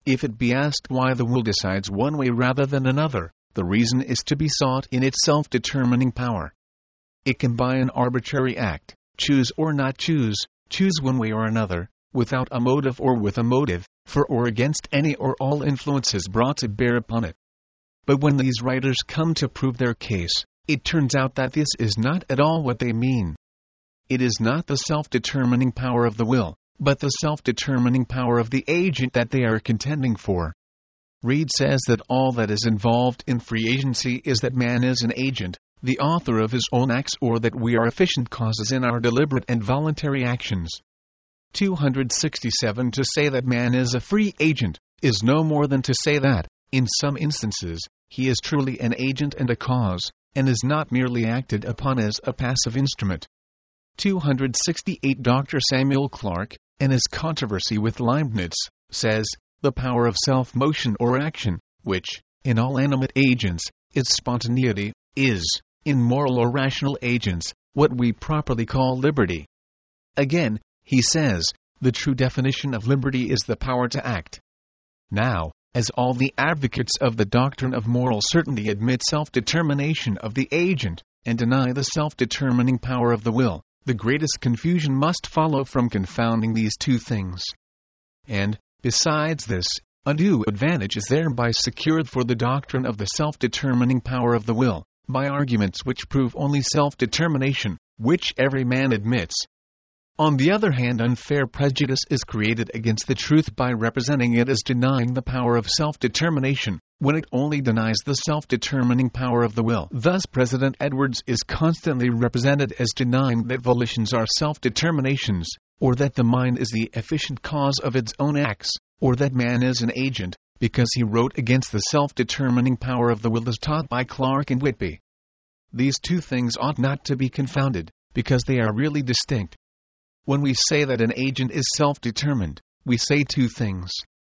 If it be asked why the will decides one way rather than another, the reason is to be sought in its self-determining power. It can by an arbitrary act, choose or not choose, choose one way or another, without a motive or with a motive, for or against any or all influences brought to bear upon it. But when these writers come to prove their case, it turns out that this is not at all what they mean. It is not the self-determining power of the will, but the self-determining power of the agent that they are contending for. Reid says that all that is involved in free agency is that man is an agent, the author of his own acts, or that we are efficient causes in our deliberate and voluntary actions. two hundred sixty-seven To say that man is a free agent is no more than to say that, in some instances, he is truly an agent and a cause, and is not merely acted upon as a passive instrument. two hundred sixty-eight Doctor Samuel Clarke, in his controversy with Leibniz, says, the power of self-motion or action, which, in all animate agents, its spontaneity, is, in moral or rational agents, what we properly call liberty. Again, he says, the true definition of liberty is the power to act. Now, as all the advocates of the doctrine of moral certainty admit self-determination of the agent, and deny the self-determining power of the will, the greatest confusion must follow from confounding these two things. And, besides this, undue advantage is thereby secured for the doctrine of the self-determining power of the will, by arguments which prove only self-determination, which every man admits. On the other hand, unfair prejudice is created against the truth by representing it as denying the power of self-determination, when it only denies the self-determining power of the will. Thus President Edwards is constantly represented as denying that volitions are self-determinations, or that the mind is the efficient cause of its own acts, or that man is an agent, because he wrote against the self-determining power of the will as taught by Clarke and Whitby. These two things ought not to be confounded, because they are really distinct. When we say that an agent is self-determined, we say two things.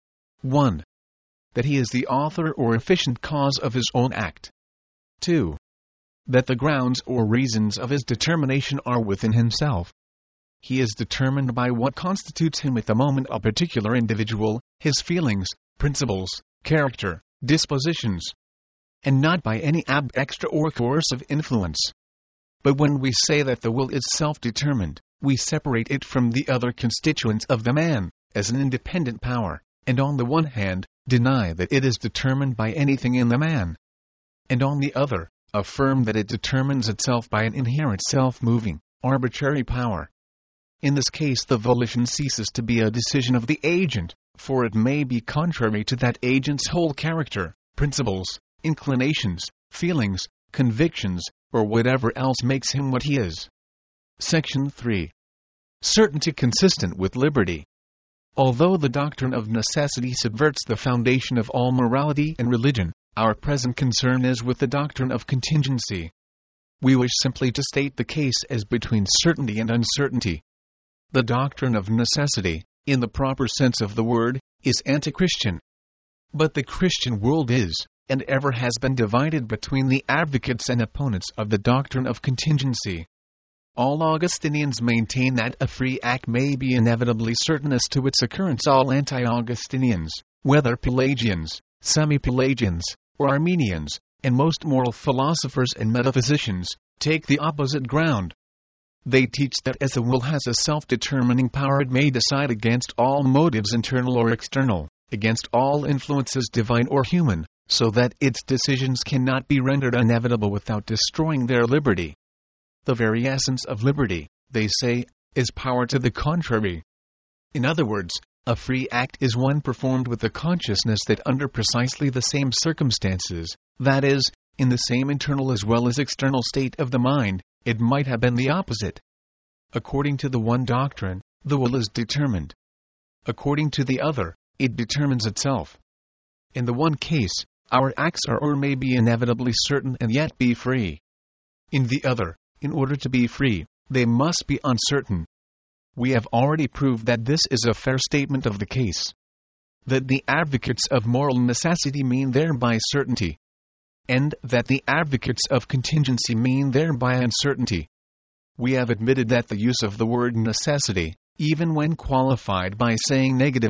one. That he is the author or efficient cause of his own act. two. That the grounds or reasons of his determination are within himself. He is determined by what constitutes him at the moment a particular individual, his feelings, principles, character, dispositions, and not by any ab extra or coercive influence. But when we say that the will is self-determined, we separate it from the other constituents of the man, as an independent power, and on the one hand, deny that it is determined by anything in the man, and on the other, affirm that it determines itself by an inherent self-moving, arbitrary power. In this case the volition ceases to be a decision of the agent, for it may be contrary to that agent's whole character, principles, inclinations, feelings, convictions, or whatever else makes him what he is. Section three. Certainty consistent with liberty. Although the doctrine of necessity subverts the foundation of all morality and religion, our present concern is with the doctrine of contingency. We wish simply to state the case as between certainty and uncertainty. The doctrine of necessity, in the proper sense of the word, is anti-Christian. But the Christian world is, and ever has been, divided between the advocates and opponents of the doctrine of contingency. All Augustinians maintain that a free act may be inevitably certain as to its occurrence. All anti-Augustinians, whether Pelagians, semi-Pelagians, or Armenians, and most moral philosophers and metaphysicians, take the opposite ground. They teach that as the will has a self-determining power, it may decide against all motives internal or external, against all influences divine or human, so that its decisions cannot be rendered inevitable without destroying their liberty. The very essence of liberty, they say, is power to the contrary. In other words, a free act is one performed with the consciousness that under precisely the same circumstances, that is, in the same internal as well as external state of the mind, it might have been the opposite. According to the one doctrine, the will is determined. According to the other, it determines itself. In the one case, our acts are or may be inevitably certain and yet be free. In the other, in order to be free, they must be uncertain. We have already proved that this is a fair statement of the case. That the advocates of moral necessity mean thereby certainty, and that the advocates of contingency mean thereby uncertainty. We have admitted that the use of the word necessity, even when qualified by saying negatively,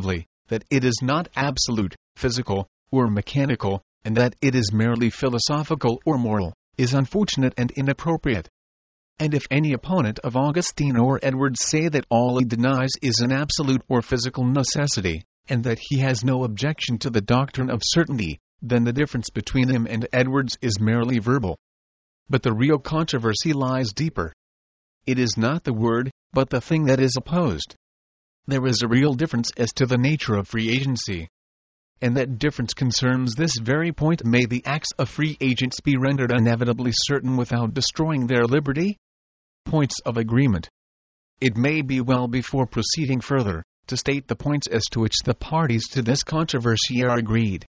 that it is not absolute, physical, or mechanical, and that it is merely philosophical or moral, is unfortunate and inappropriate. And if any opponent of Augustine or Edwards say that all he denies is an absolute or physical necessity, and that he has no objection to the doctrine of certainty, then the difference between him and Edwards is merely verbal. But the real controversy lies deeper. It is not the word, but the thing that is opposed. There is a real difference as to the nature of free agency. And that difference concerns this very point: may the acts of free agents be rendered inevitably certain without destroying their liberty? Points of agreement. It may be well, before proceeding further, to state the points as to which the parties to this controversy are agreed.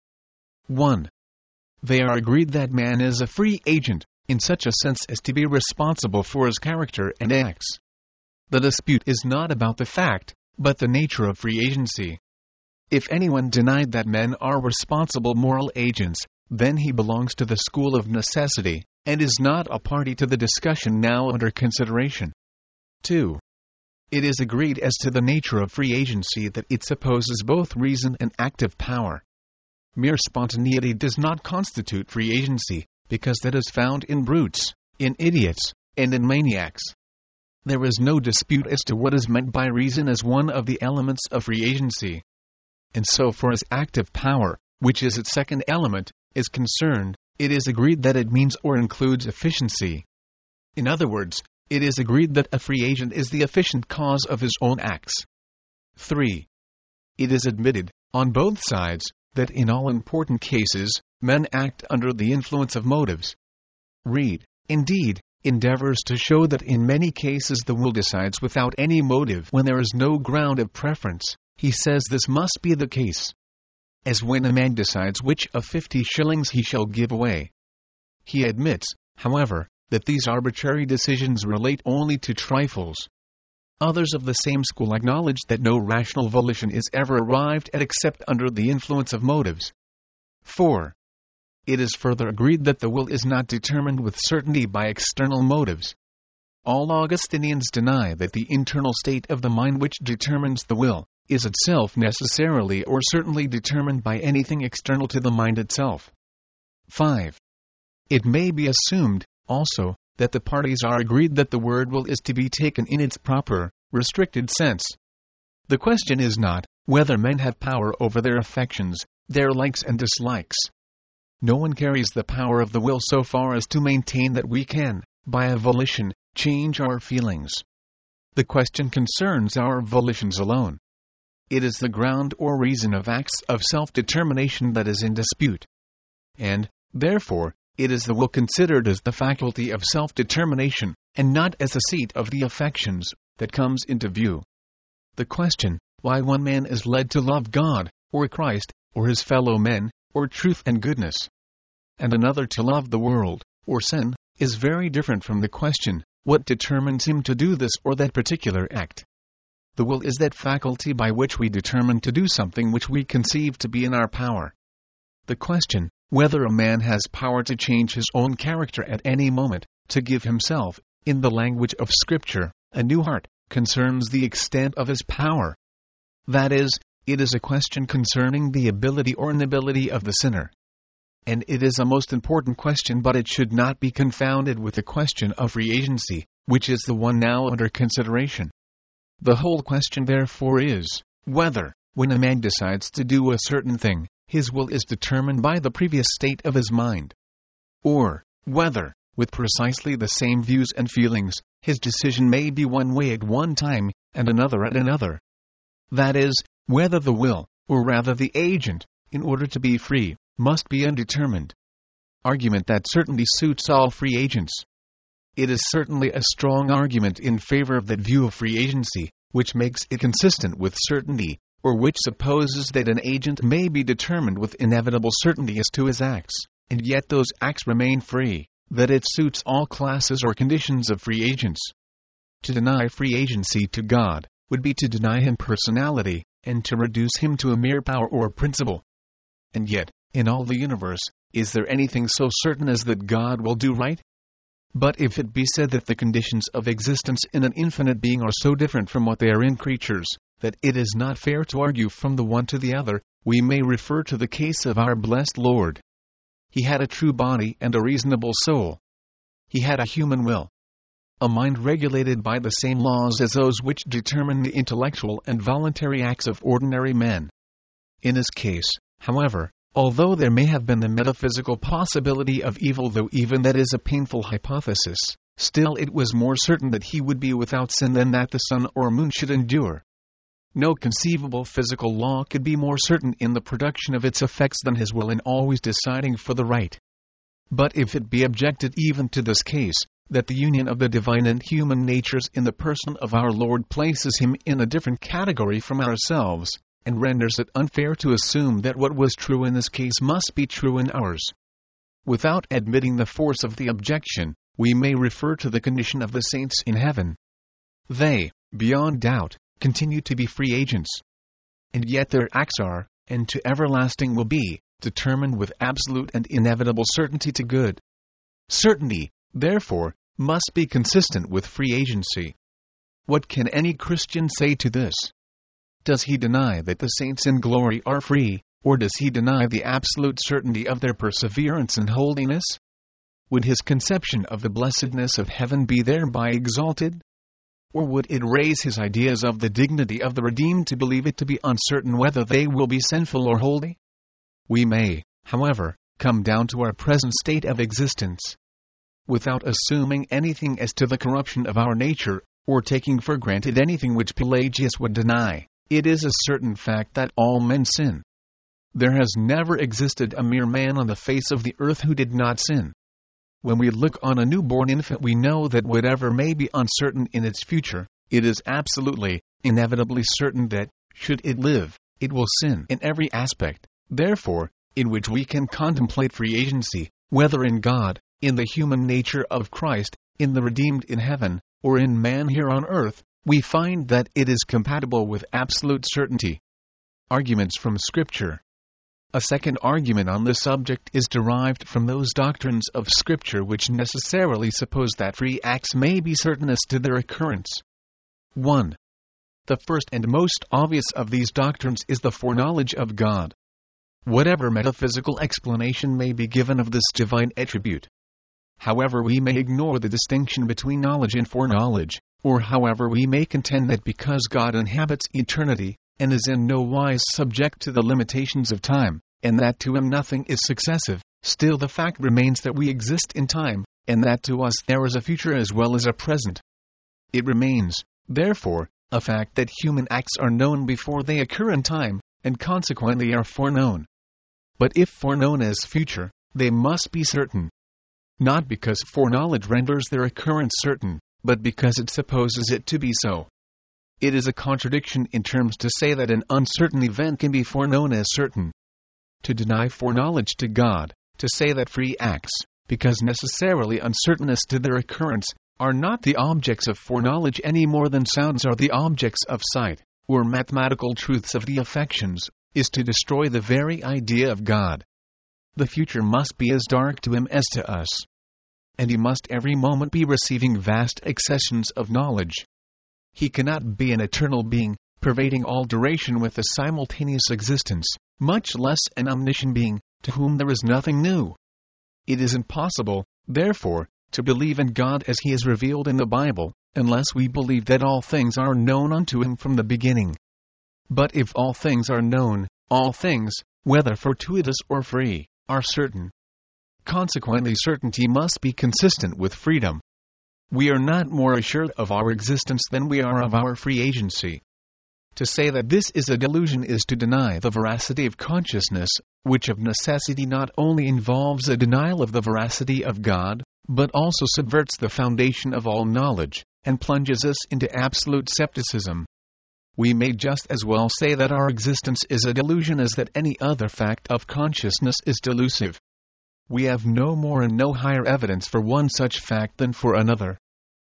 one. They are agreed that man is a free agent, in such a sense as to be responsible for his character and acts. The dispute is not about the fact, but the nature of free agency. If anyone denied that men are responsible moral agents, then he belongs to the school of necessity, and is not a party to the discussion now under consideration. two. It is agreed as to the nature of free agency that it supposes both reason and active power. Mere spontaneity does not constitute free agency, because that is found in brutes, in idiots, and in maniacs. There is no dispute as to what is meant by reason as one of the elements of free agency. And so far as active power, which is its second element, is concerned, it is agreed that it means or includes efficiency. In other words, it is agreed that a free agent is the efficient cause of his own acts. three. It is admitted, on both sides, that in all important cases, men act under the influence of motives. Reid, indeed, endeavors to show that in many cases the will decides without any motive when there is no ground of preference. He says this must be the case, as when a man decides which of fifty shillings he shall give away. He admits, however, that these arbitrary decisions relate only to trifles. Others of the same school acknowledge that no rational volition is ever arrived at except under the influence of motives. four. It is further agreed that the will is not determined with certainty by external motives. All Augustinians deny that the internal state of the mind which determines the will is itself necessarily or certainly determined by anything external to the mind itself. five. It may be assumed, also, that the parties are agreed that the word will is to be taken in its proper, restricted sense. The question is not whether men have power over their affections, their likes and dislikes. No one carries the power of the will so far as to maintain that we can, by a volition, change our feelings. The question concerns our volitions alone. It is the ground or reason of acts of self-determination that is in dispute. And, therefore, it is the will considered as the faculty of self-determination, and not as the seat of the affections, that comes into view. The question, why one man is led to love God, or Christ, or his fellow men, or truth and goodness, and another to love the world, or sin, is very different from the question, what determines him to do this or that particular act. The will is that faculty by which we determine to do something which we conceive to be in our power. The question, whether a man has power to change his own character at any moment, to give himself, in the language of Scripture, a new heart, concerns the extent of his power. That is, it is a question concerning the ability or inability of the sinner. And it is a most important question, but it should not be confounded with the question of free agency, which is the one now under consideration. The whole question therefore is, whether, when a man decides to do a certain thing, his will is determined by the previous state of his mind. Or, whether, with precisely the same views and feelings, his decision may be one way at one time, and another at another. That is, whether the will, or rather the agent, in order to be free, must be undetermined. Argument that certainly suits all free agents. It is certainly a strong argument in favor of that view of free agency, which makes it consistent with certainty, or which supposes that an agent may be determined with inevitable certainty as to his acts, and yet those acts remain free, that it suits all classes or conditions of free agents. To deny free agency to God would be to deny him personality, and to reduce him to a mere power or principle. And yet, in all the universe, is there anything so certain as that God will do right? But if it be said that the conditions of existence in an infinite being are so different from what they are in creatures, that it is not fair to argue from the one to the other, we may refer to the case of our blessed Lord. He had a true body and a reasonable soul. He had a human will, a mind regulated by the same laws as those which determine the intellectual and voluntary acts of ordinary men. In his case, however, although there may have been the metaphysical possibility of evil, though even that is a painful hypothesis, still it was more certain that he would be without sin than that the sun or moon should endure. No conceivable physical law could be more certain in the production of its effects than his will in always deciding for the right. But if it be objected even to this case, that the union of the divine and human natures in the person of our Lord places him in a different category from ourselves, and renders it unfair to assume that what was true in this case must be true in ours. Without admitting the force of the objection, we may refer to the condition of the saints in heaven. They, beyond doubt, continue to be free agents. And yet their acts are, and to everlasting will be, determined with absolute and inevitable certainty to good. Certainty, therefore, must be consistent with free agency. What can any Christian say to this? Does he deny that the saints in glory are free, or does he deny the absolute certainty of their perseverance and holiness? Would his conception of the blessedness of heaven be thereby exalted? Or would it raise his ideas of the dignity of the redeemed to believe it to be uncertain whether they will be sinful or holy? We may, however, come down to our present state of existence. Without assuming anything as to the corruption of our nature, or taking for granted anything which Pelagius would deny, it is a certain fact that all men sin. There has never existed a mere man on the face of the earth who did not sin. When we look on a newborn infant, we know that whatever may be uncertain in its future, it is absolutely, inevitably certain that, should it live, it will sin in every aspect, therefore, in which we can contemplate free agency, whether in God, in the human nature of Christ, in the redeemed in heaven, or in man here on earth, we find that it is compatible with absolute certainty. Arguments from Scripture. A second argument on this subject is derived from those doctrines of Scripture which necessarily suppose that free acts may be certain as to their occurrence. one. The first and most obvious of these doctrines is the foreknowledge of God. Whatever metaphysical explanation may be given of this divine attribute, however we may ignore the distinction between knowledge and foreknowledge, or however we may contend that because God inhabits eternity, and is in no wise subject to the limitations of time, and that to him nothing is successive, still the fact remains that we exist in time, and that to us there is a future as well as a present. It remains, therefore, a fact that human acts are known before they occur in time, and consequently are foreknown. But if foreknown as future, they must be certain. Not because foreknowledge renders their occurrence certain, but because it supposes it to be so. It is a contradiction in terms to say that an uncertain event can be foreknown as certain. To deny foreknowledge to God, to say that free acts, because necessarily uncertain as to their occurrence, are not the objects of foreknowledge any more than sounds are the objects of sight, or mathematical truths of the affections, is to destroy the very idea of God. The future must be as dark to him as to us. And he must every moment be receiving vast accessions of knowledge. He cannot be an eternal being, pervading all duration with a simultaneous existence, much less an omniscient being, to whom there is nothing new. It is impossible, therefore, to believe in God as he is revealed in the Bible, unless we believe that all things are known unto him from the beginning. But if all things are known, all things, whether fortuitous or free, are certain. Consequently, certainty must be consistent with freedom. We are not more assured of our existence than we are of our free agency. To say that this is a delusion is to deny the veracity of consciousness, which of necessity not only involves a denial of the veracity of God, but also subverts the foundation of all knowledge, and plunges us into absolute skepticism. We may just as well say that our existence is a delusion as that any other fact of consciousness is delusive. We have no more and no higher evidence for one such fact than for another.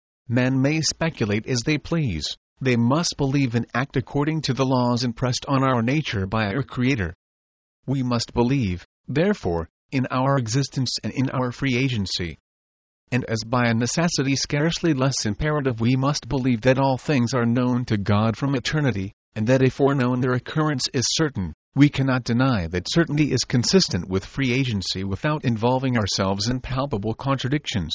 Men may speculate as they please. They must believe and act according to the laws impressed on our nature by our Creator. We must believe, therefore, in our existence and in our free agency. And as by a necessity scarcely less imperative, we must believe that all things are known to God from eternity, and that if foreknown their occurrence is certain, we cannot deny that certainty is consistent with free agency without involving ourselves in palpable contradictions.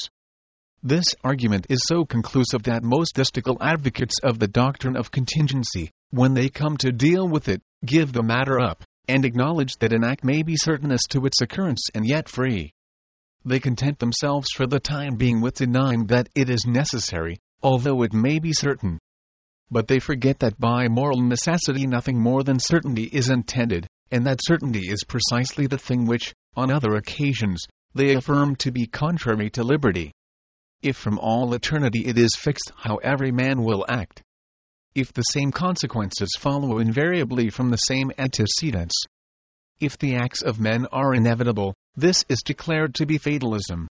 This argument is so conclusive that most mystical advocates of the doctrine of contingency, when they come to deal with it, give the matter up, and acknowledge that an act may be certain as to its occurrence and yet free. They content themselves for the time being with denying that it is necessary, although it may be certain. But they forget that by moral necessity nothing more than certainty is intended, and that certainty is precisely the thing which, on other occasions, they affirm to be contrary to liberty. If from all eternity it is fixed how every man will act, if the same consequences follow invariably from the same antecedents, if the acts of men are inevitable, this is declared to be fatalism.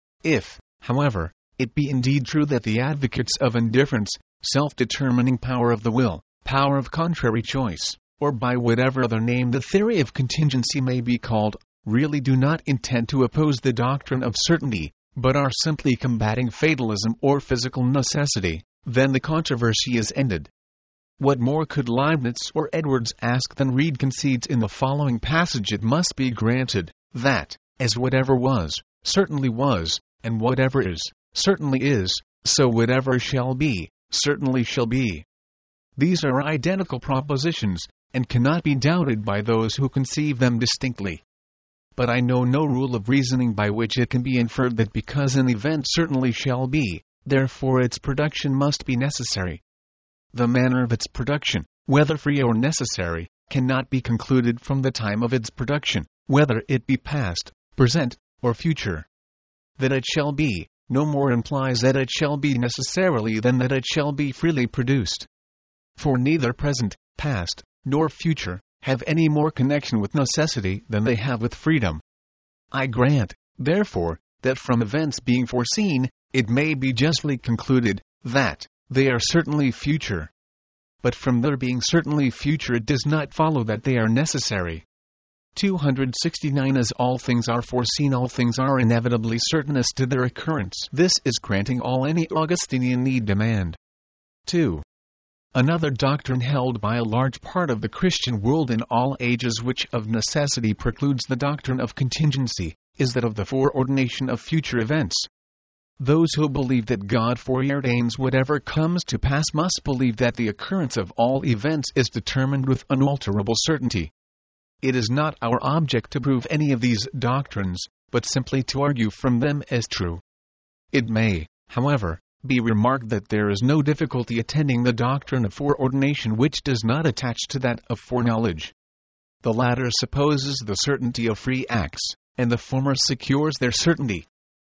If, however, it be indeed true that the advocates of indifference, self-determining power of the will, power of contrary choice, or by whatever other name the theory of contingency may be called, really do not intend to oppose the doctrine of certainty, but are simply combating fatalism or physical necessity, then the controversy is ended. What more could Leibniz or Edwards ask than Reid concedes in the following passage? It must be granted that, as whatever was, certainly was, and whatever is, certainly is, so whatever shall be, certainly shall be. These are identical propositions, and cannot be doubted by those who conceive them distinctly. But I know no rule of reasoning by which it can be inferred that because an event certainly shall be, therefore its production must be necessary. The manner of its production, whether free or necessary, cannot be concluded from the time of its production, whether it be past, present, or future. That it shall be, no more implies that it shall be necessarily than that it shall be freely produced. For neither present, past, nor future have any more connection with necessity than they have with freedom. I grant, therefore, that from events being foreseen, it may be justly concluded that they are certainly future. But from their being certainly future it does not follow that they are necessary. two hundred sixty-nine As all things are foreseen, all things are inevitably certain as to their occurrence. This is granting all any Augustinian need demand. two. Another doctrine held by a large part of the Christian world in all ages, which of necessity precludes the doctrine of contingency, is that of the foreordination of future events. Those who believe that God foreordains whatever comes to pass must believe that the occurrence of all events is determined with unalterable certainty. It is not our object to prove any of these doctrines, but simply to argue from them as true. It may, however, be remarked that there is no difficulty attending the doctrine of foreordination which does not attach to that of foreknowledge. The latter supposes the certainty of free acts, and the former secures their certainty.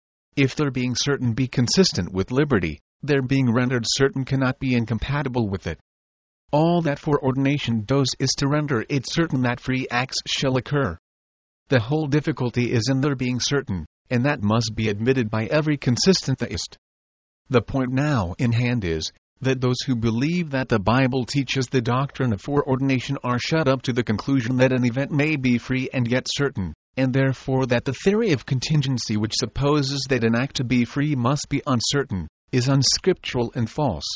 If their being certain be consistent with liberty, their being rendered certain cannot be incompatible with it. All that foreordination does is to render it certain that free acts shall occur. The whole difficulty is in their being certain, and that must be admitted by every consistent theist. The point now in hand is, that those who believe that the Bible teaches the doctrine of foreordination are shut up to the conclusion that an event may be free and yet certain, and therefore that the theory of contingency which supposes that an act to be free must be uncertain, is unscriptural and false.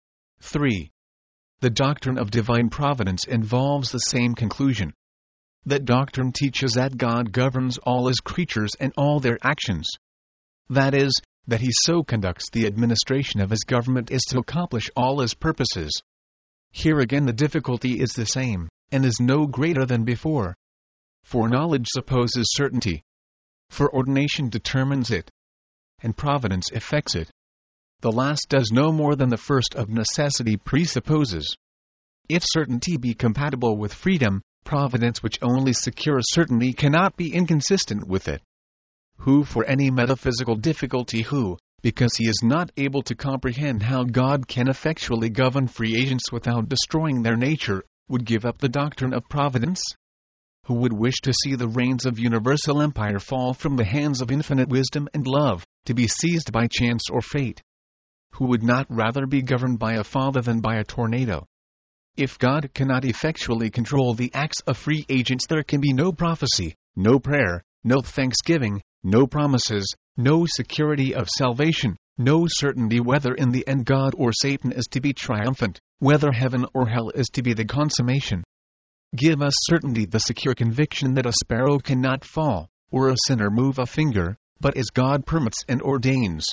three. The doctrine of divine providence involves the same conclusion. That doctrine teaches that God governs all his creatures and all their actions. That is, that he so conducts the administration of his government as to accomplish all his purposes. Here again the difficulty is the same, and is no greater than before. Foreknowledge supposes certainty. Foreordination determines it, and providence effects it. The last does no more than the first of necessity presupposes. If certainty be compatible with freedom, providence which only secures certainty cannot be inconsistent with it. Who for any metaphysical difficulty who, because he is not able to comprehend how God can effectually govern free agents without destroying their nature, would give up the doctrine of providence? Who would wish to see the reins of universal empire fall from the hands of infinite wisdom and love, to be seized by chance or fate? Who would not rather be governed by a father than by a tornado? If God cannot effectually control the acts of free agents, there can be no prophecy, no prayer, no thanksgiving, no promises, no security of salvation, no certainty whether in the end God or Satan is to be triumphant, whether heaven or hell is to be the consummation. Give us certainty, the secure conviction that a sparrow cannot fall, or a sinner move a finger, but as God permits and ordains.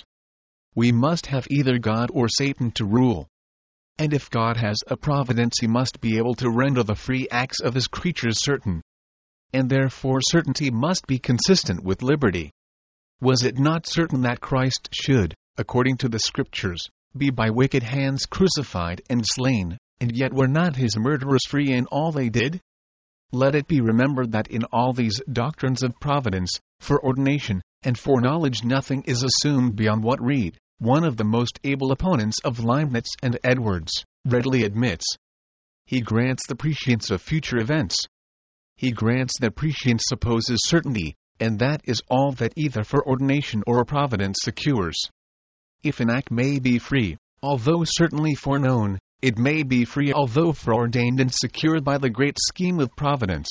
We must have either God or Satan to rule. And if God has a providence, he must be able to render the free acts of his creatures certain. And therefore certainty must be consistent with liberty. Was it not certain that Christ should, according to the Scriptures, be by wicked hands crucified and slain, and yet were not his murderers free in all they did? Let it be remembered that in all these doctrines of providence, foreordination, and foreknowledge nothing is assumed beyond what Reid, one of the most able opponents of Leibniz and Edwards, readily admits. He grants the prescience of future events. He grants that prescience supposes certainty, and that is all that either foreordination or providence secures. If an act may be free, although certainly foreknown, it may be free although foreordained and secured by the great scheme of providence.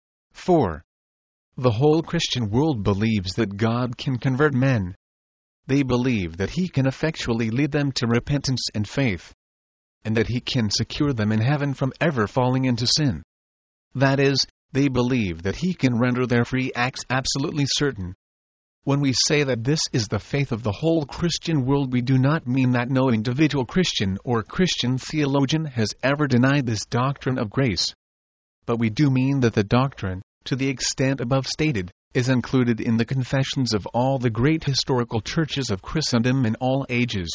four. The whole Christian world believes that God can convert men. They believe that he can effectually lead them to repentance and faith, and that he can secure them in heaven from ever falling into sin. That is, they believe that he can render their free acts absolutely certain. When we say that this is the faith of the whole Christian world, we do not mean that no individual Christian or Christian theologian has ever denied this doctrine of grace. But we do mean that the doctrine, to the extent above stated, is included in the confessions of all the great historical churches of Christendom in all ages.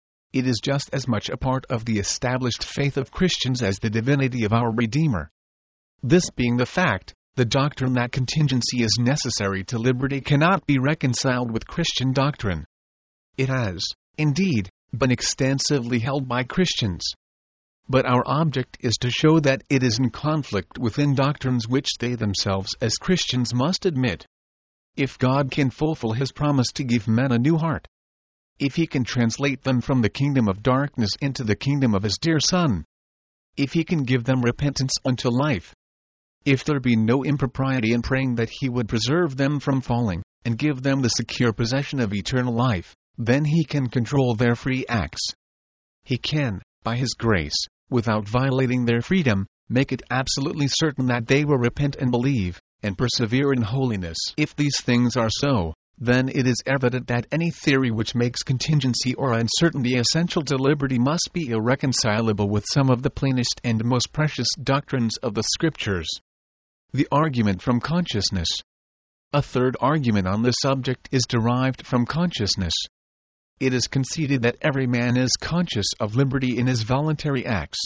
It is just as much a part of the established faith of Christians as the divinity of our Redeemer. This being the fact, the doctrine that contingency is necessary to liberty cannot be reconciled with Christian doctrine. It has, indeed, been extensively held by Christians. But our object is to show that it is in conflict within doctrines which they themselves as Christians must admit. If God can fulfill his promise to give men a new heart, if he can translate them from the kingdom of darkness into the kingdom of his dear Son, if he can give them repentance unto life, if there be no impropriety in praying that he would preserve them from falling, and give them the secure possession of eternal life, then he can control their free acts. He can, by his grace, without violating their freedom, make it absolutely certain that they will repent and believe, and persevere in holiness. If these things are so, then it is evident that any theory which makes contingency or uncertainty essential to liberty must be irreconcilable with some of the plainest and most precious doctrines of the Scriptures. The argument from consciousness. A third argument on this subject is derived from consciousness. It is conceded that every man is conscious of liberty in his voluntary acts.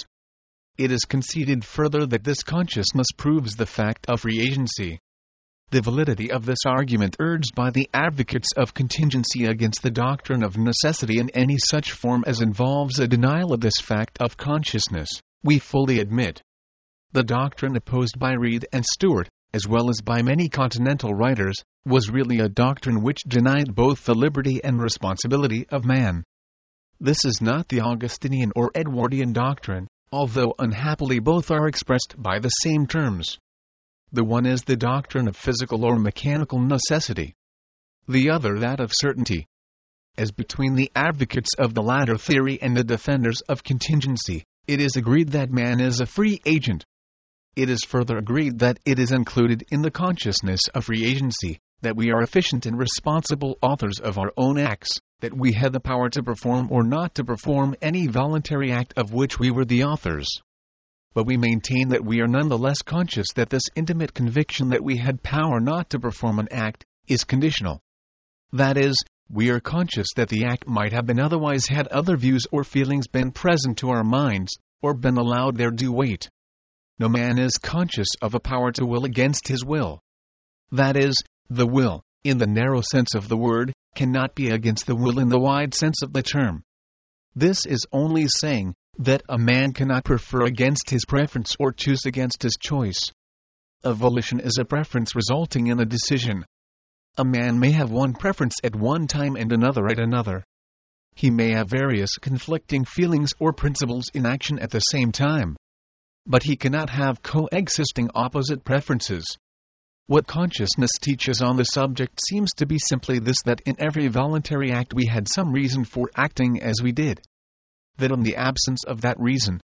It is conceded further that this consciousness proves the fact of free agency. The validity of this argument urged by the advocates of contingency against the doctrine of necessity in any such form as involves a denial of this fact of consciousness, we fully admit. The doctrine opposed by Reid and Stewart, as well as by many continental writers, was really a doctrine which denied both the liberty and responsibility of man. This is not the Augustinian or Edwardian doctrine, although unhappily both are expressed by the same terms. The one is the doctrine of physical or mechanical necessity, the other that of certainty. As between the advocates of the latter theory and the defenders of contingency, it is agreed that man is a free agent. It is further agreed that it is included in the consciousness of free agency, that we are efficient and responsible authors of our own acts, that we had the power to perform or not to perform any voluntary act of which we were the authors. But we maintain that we are none the less conscious that this intimate conviction that we had power not to perform an act is conditional. That is, we are conscious that the act might have been otherwise had other views or feelings been present to our minds, or been allowed their due weight. No man is conscious of a power to will against his will. That is, the will, in the narrow sense of the word, cannot be against the will in the wide sense of the term. This is only saying that a man cannot prefer against his preference or choose against his choice. A volition is a preference resulting in a decision. A man may have one preference at one time and another at another. He may have various conflicting feelings or principles in action at the same time. But he cannot have coexisting opposite preferences. What consciousness teaches on the subject seems to be simply this, that in every voluntary act we had some reason for acting as we did. That in the absence of that reason,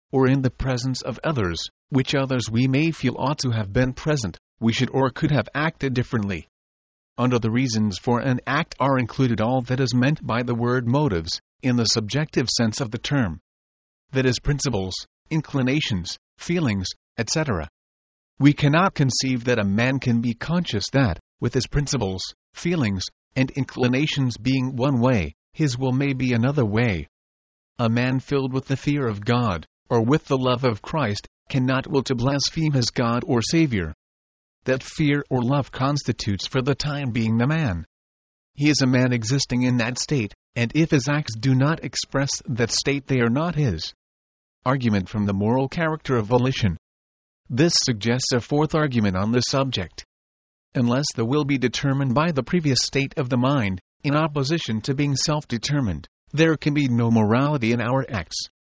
or in the presence of others, which others we may feel ought to have been present, we should or could have acted differently. Under the reasons for an act are included all that is meant by the word motives, in the subjective sense of the term. That is, principles, inclinations, feelings, et cetera. We cannot conceive that a man can be conscious that, with his principles, feelings, and inclinations being one way, his will may be another way. A man filled with the fear of God, or with the love of Christ, cannot will to blaspheme his God or Savior. That fear or love constitutes for the time being the man. He is a man existing in that state, and if his acts do not express that state, they are not his. Argument from the moral character of volition. This suggests a fourth argument on this subject. Unless the will be determined by the previous state of the mind, in opposition to being self-determined, there can be no morality in our acts.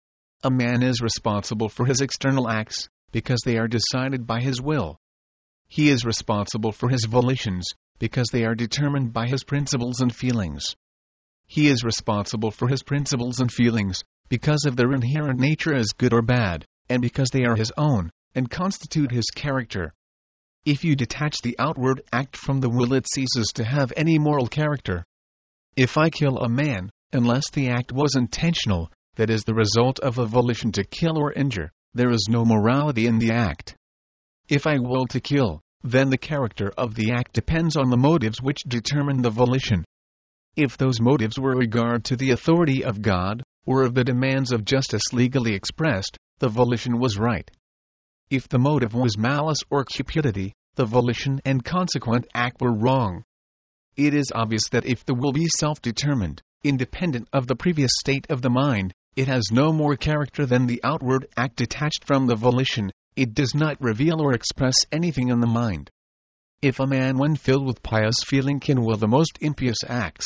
A man is responsible for his external acts, because they are decided by his will. He is responsible for his volitions, because they are determined by his principles and feelings. He is responsible for his principles and feelings, because of their inherent nature as good or bad, and because they are his own, and constitute his character. If you detach the outward act from the will, it ceases to have any moral character. If I kill a man, unless the act was intentional, that is the result of a volition to kill or injure, there is no morality in the act. If I will to kill, then the character of the act depends on the motives which determine the volition. If those motives were regard to the authority of God, or of the demands of justice legally expressed, the volition was right. If the motive was malice or cupidity, the volition and consequent act were wrong. It is obvious that if the will be self-determined, independent of the previous state of the mind, it has no more character than the outward act detached from the volition. It does not reveal or express anything in the mind. If a man, when filled with pious feeling, can will the most impious acts,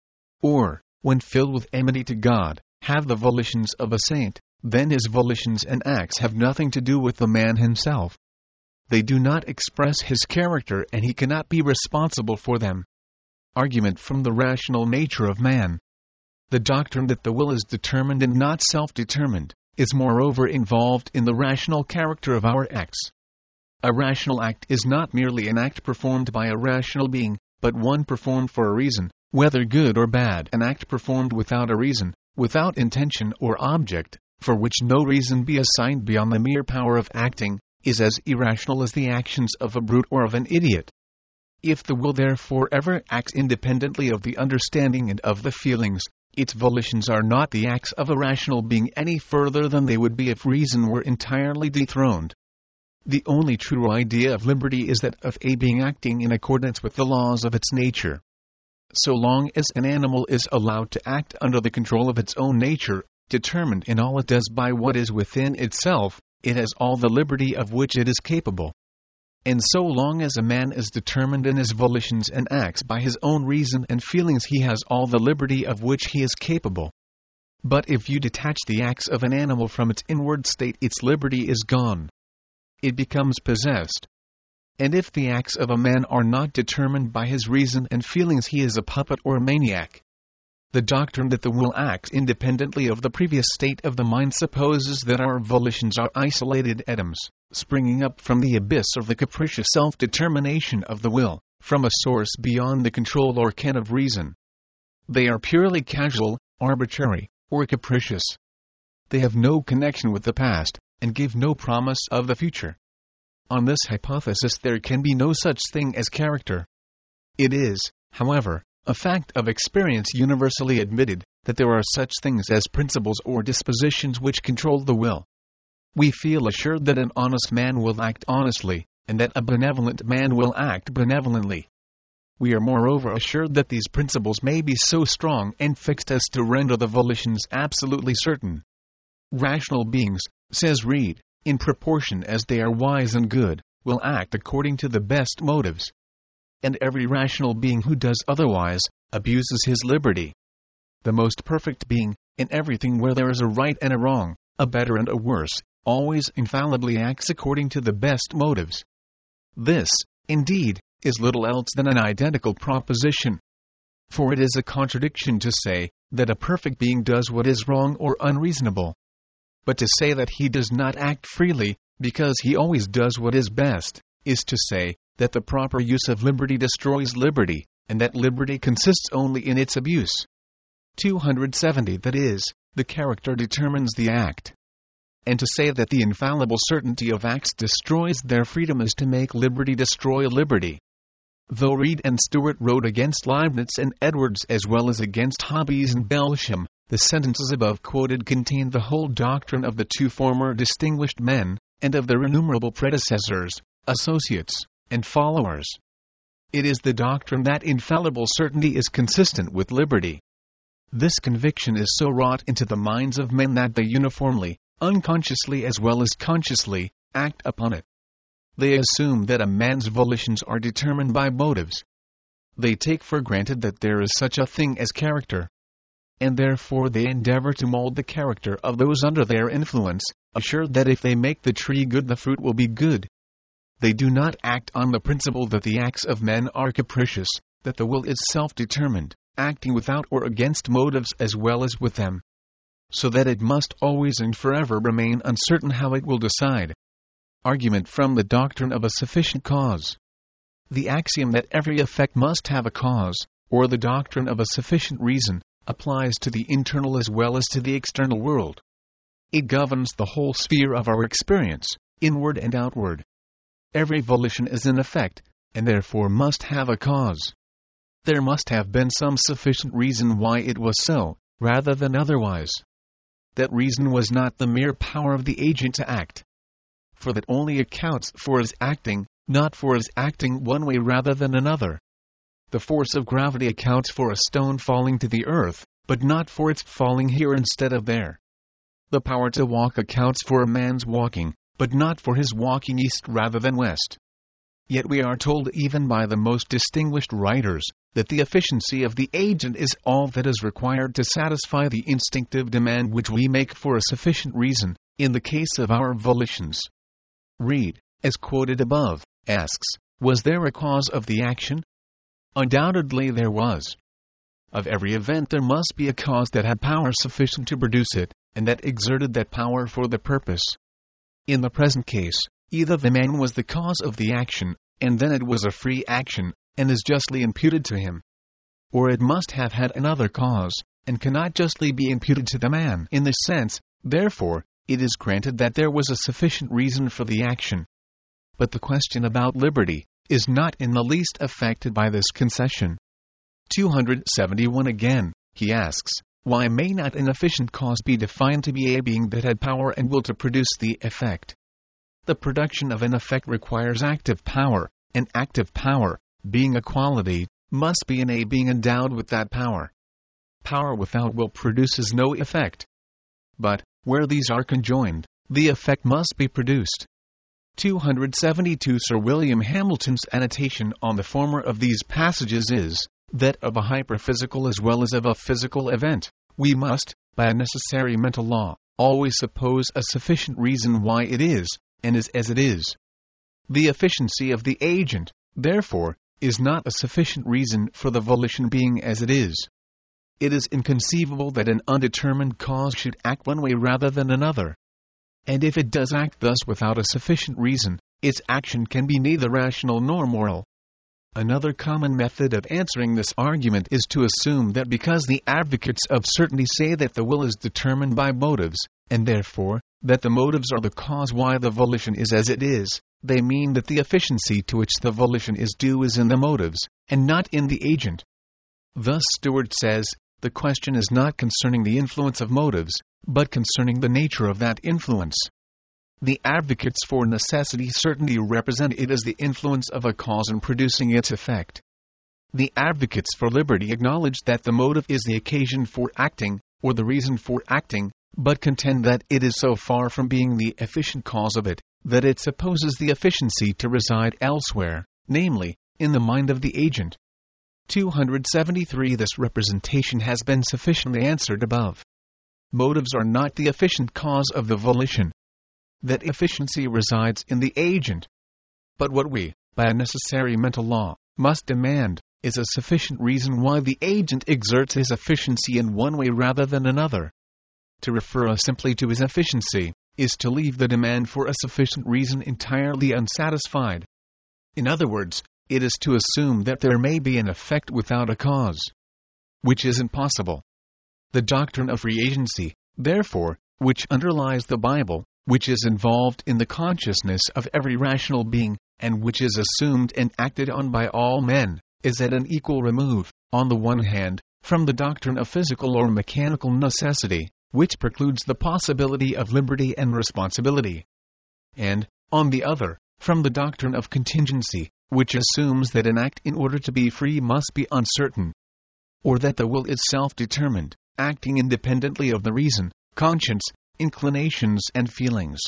or, when filled with enmity to God, have the volitions of a saint, then his volitions and acts have nothing to do with the man himself. They do not express his character, and he cannot be responsible for them. Argument from the rational nature of man. The doctrine that the will is determined and not self-determined is moreover involved in the rational character of our acts. A rational act is not merely an act performed by a rational being, but one performed for a reason, whether good or bad. An act performed without a reason, without intention or object, for which no reason be assigned beyond the mere power of acting, is as irrational as the actions of a brute or of an idiot. If the will therefore ever acts independently of the understanding and of the feelings, its volitions are not the acts of a rational being any further than they would be if reason were entirely dethroned. The only true idea of liberty is that of a being acting in accordance with the laws of its nature. So long as an animal is allowed to act under the control of its own nature, determined in all it does by what is within itself, it has all the liberty of which it is capable. And so long as a man is determined in his volitions and acts by his own reason and feelings, he has all the liberty of which he is capable. But if you detach the acts of an animal from its inward state, its liberty is gone. It becomes possessed. And if the acts of a man are not determined by his reason and feelings, he is a puppet or a maniac. The doctrine that the will acts independently of the previous state of the mind supposes that our volitions are isolated atoms, springing up from the abyss of the capricious self-determination of the will, from a source beyond the control or ken of reason. They are purely casual, arbitrary, or capricious. They have no connection with the past, and give no promise of the future. On this hypothesis, there can be no such thing as character. It is, however, a fact of experience universally admitted, that there are such things as principles or dispositions which control the will. We feel assured that an honest man will act honestly, and that a benevolent man will act benevolently. We are moreover assured that these principles may be so strong and fixed as to render the volitions absolutely certain. Rational beings, says Reid, in proportion as they are wise and good, will act according to the best motives. And every rational being who does otherwise, abuses his liberty. The most perfect being, in everything where there is a right and a wrong, a better and a worse, always infallibly acts according to the best motives. This, indeed, is little else than an identical proposition. For it is a contradiction to say that a perfect being does what is wrong or unreasonable. But to say that he does not act freely, because he always does what is best, is to say that the proper use of liberty destroys liberty, and that liberty consists only in its abuse. two hundred seventy That is, the character determines the act. And to say that the infallible certainty of acts destroys their freedom is to make liberty destroy liberty. Though Reed and Stewart wrote against Leibniz and Edwards as well as against Hobbes and Belsham, the sentences above quoted contain the whole doctrine of the two former distinguished men, and of their innumerable predecessors, associates, and followers. It is the doctrine that infallible certainty is consistent with liberty. This conviction is so wrought into the minds of men that they uniformly, unconsciously as well as consciously, act upon it. They assume that a man's volitions are determined by motives. They take for granted that there is such a thing as character. And therefore they endeavor to mold the character of those under their influence, assured that if they make the tree good the fruit will be good. They do not act on the principle that the acts of men are capricious, that the will is self-determined, acting without or against motives as well as with them. So that it must always and forever remain uncertain how it will decide. Argument from the doctrine of a sufficient cause. The axiom that every effect must have a cause, or the doctrine of a sufficient reason, applies to the internal as well as to the external world. It governs the whole sphere of our experience, inward and outward. Every volition is an effect, and therefore must have a cause. There must have been some sufficient reason why it was so, rather than otherwise. That reason was not the mere power of the agent to act. For that only accounts for his acting, not for his acting one way rather than another. The force of gravity accounts for a stone falling to the earth, but not for its falling here instead of there. The power to walk accounts for a man's walking, but not for his walking east rather than west. Yet we are told even by the most distinguished writers, that the efficiency of the agent is all that is required to satisfy the instinctive demand which we make for a sufficient reason, in the case of our volitions. Reed, as quoted above, asks, was there a cause of the action? Undoubtedly there was. Of every event there must be a cause that had power sufficient to produce it, and that exerted that power for the purpose. In the present case, either the man was the cause of the action, and then it was a free action, and is justly imputed to him. Or it must have had another cause, and cannot justly be imputed to the man. In this sense, therefore, it is granted that there was a sufficient reason for the action. But the question about liberty is not in the least affected by this concession. two hundred seventy-one Again, he asks, why may not an efficient cause be defined to be a being that had power and will to produce the effect? The production of an effect requires active power, and active power, being a quality, must be in a being endowed with that power. Power without will produces no effect. But, where these are conjoined, the effect must be produced. two hundred seventy-two Sir William Hamilton's annotation on the former of these passages is, that of a hyperphysical as well as of a physical event, we must, by a necessary mental law, always suppose a sufficient reason why it is, and is as it is. The efficiency of the agent, therefore, is not a sufficient reason for the volition being as it is. It is inconceivable that an undetermined cause should act one way rather than another. And if it does act thus without a sufficient reason, its action can be neither rational nor moral. Another common method of answering this argument is to assume that because the advocates of certainty say that the will is determined by motives, and therefore, that the motives are the cause why the volition is as it is, they mean that the efficiency to which the volition is due is in the motives, and not in the agent. Thus Stewart says, the question is not concerning the influence of motives, but concerning the nature of that influence. The advocates for necessity certainty represent it as the influence of a cause in producing its effect. The advocates for liberty acknowledge that the motive is the occasion for acting, or the reason for acting, but contend that it is so far from being the efficient cause of it, that it supposes the efficiency to reside elsewhere, namely, in the mind of the agent. two hundred seventy-three This representation has been sufficiently answered above. Motives are not the efficient cause of the volition. That efficiency resides in the agent. But what we, by a necessary mental law, must demand, is a sufficient reason why the agent exerts his efficiency in one way rather than another. to refer us simply to his efficiency, is to leave the demand for a sufficient reason entirely unsatisfied. In other words, it is to assume that there may be an effect without a cause, which is impossible. The doctrine of free agency, therefore, which underlies the Bible, which is involved in the consciousness of every rational being, and which is assumed and acted on by all men, is at an equal remove, on the one hand, from the doctrine of physical or mechanical necessity, which precludes the possibility of liberty and responsibility, and, on the other, from the doctrine of contingency, which assumes that an act in order to be free must be uncertain, or that the will is self-determined, acting independently of the reason, conscience, inclinations and feelings.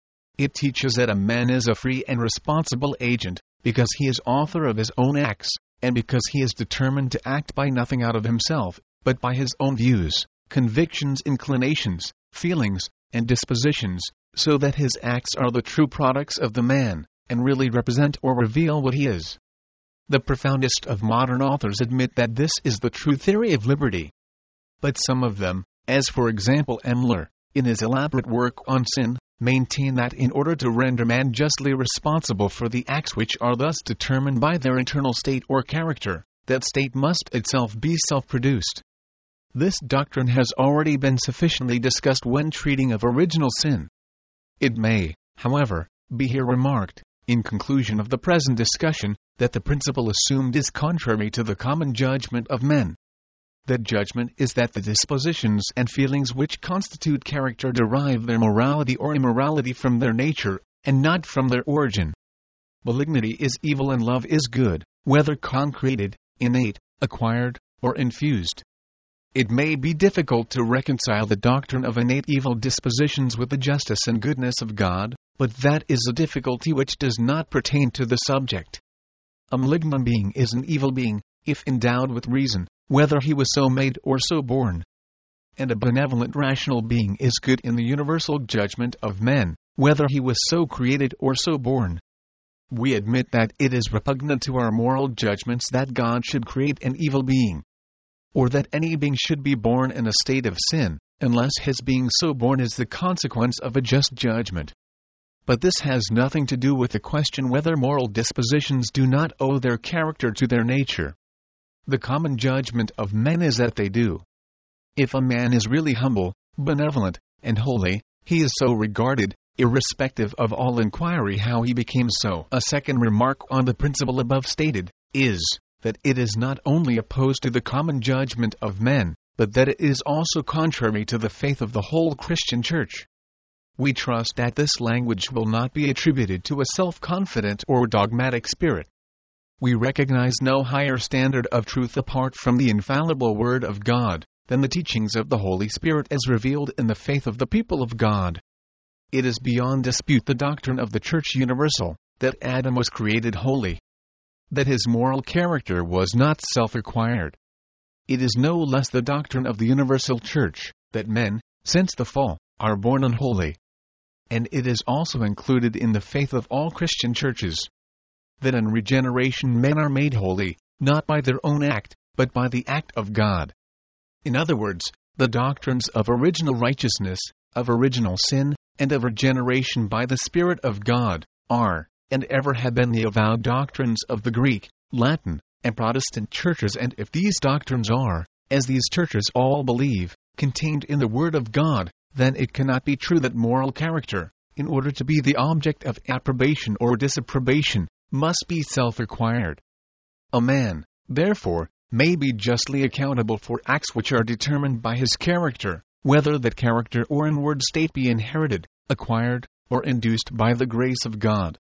It teaches that a man is a free and responsible agent, because he is author of his own acts, and because he is determined to act by nothing out of himself, but by his own views, convictions, inclinations, feelings, and dispositions, so that his acts are the true products of the man, and really represent or reveal what he is. The profoundest of modern authors admit that this is the true theory of liberty. But some of them, as for example Emler, in his elaborate work on sin, maintain that in order to render man justly responsible for the acts which are thus determined by their internal state or character, that state must itself be self-produced. This doctrine has already been sufficiently discussed when treating of original sin. It may, however, be here remarked, in conclusion of the present discussion, that the principle assumed is contrary to the common judgment of men. That judgment is that the dispositions and feelings which constitute character derive their morality or immorality from their nature, and not from their origin. Malignity is evil and love is good, whether concreted, innate, acquired, or infused. It may be difficult to reconcile the doctrine of innate evil dispositions with the justice and goodness of God, but that is a difficulty which does not pertain to the subject. A malignant being is an evil being, if endowed with reason, whether he was so made or so born. And a benevolent rational being is good in the universal judgment of men, whether he was so created or so born. We admit that it is repugnant to our moral judgments that God should create an evil being, or that any being should be born in a state of sin, unless his being so born is the consequence of a just judgment. But this has nothing to do with the question whether moral dispositions do not owe their character to their nature. The common judgment of men is that they do. If a man is really humble, benevolent, and holy, he is so regarded, irrespective of all inquiry how he became so. A second remark on the principle above stated is that it is not only opposed to the common judgment of men, but that it is also contrary to the faith of the whole Christian Church. We trust that this language will not be attributed to a self-confident or dogmatic spirit. We recognize no higher standard of truth apart from the infallible Word of God than the teachings of the Holy Spirit as revealed in the faith of the people of God. It is beyond dispute the doctrine of the Church Universal that Adam was created holy, that his moral character was not self-acquired. It is no less the doctrine of the Universal Church that men, since the fall, are born unholy. And it is also included in the faith of all Christian churches that in regeneration men are made holy, not by their own act, but by the act of God. In other words, the doctrines of original righteousness, of original sin, and of regeneration by the Spirit of God, are, and ever have been the avowed doctrines of the Greek, Latin, and Protestant churches, and if these doctrines are, as these churches all believe, contained in the Word of God, then it cannot be true that moral character, in order to be the object of approbation or disapprobation, must be self-acquired. A man, therefore, may be justly accountable for acts which are determined by his character, whether that character or inward state be inherited, acquired, or induced by the grace of God.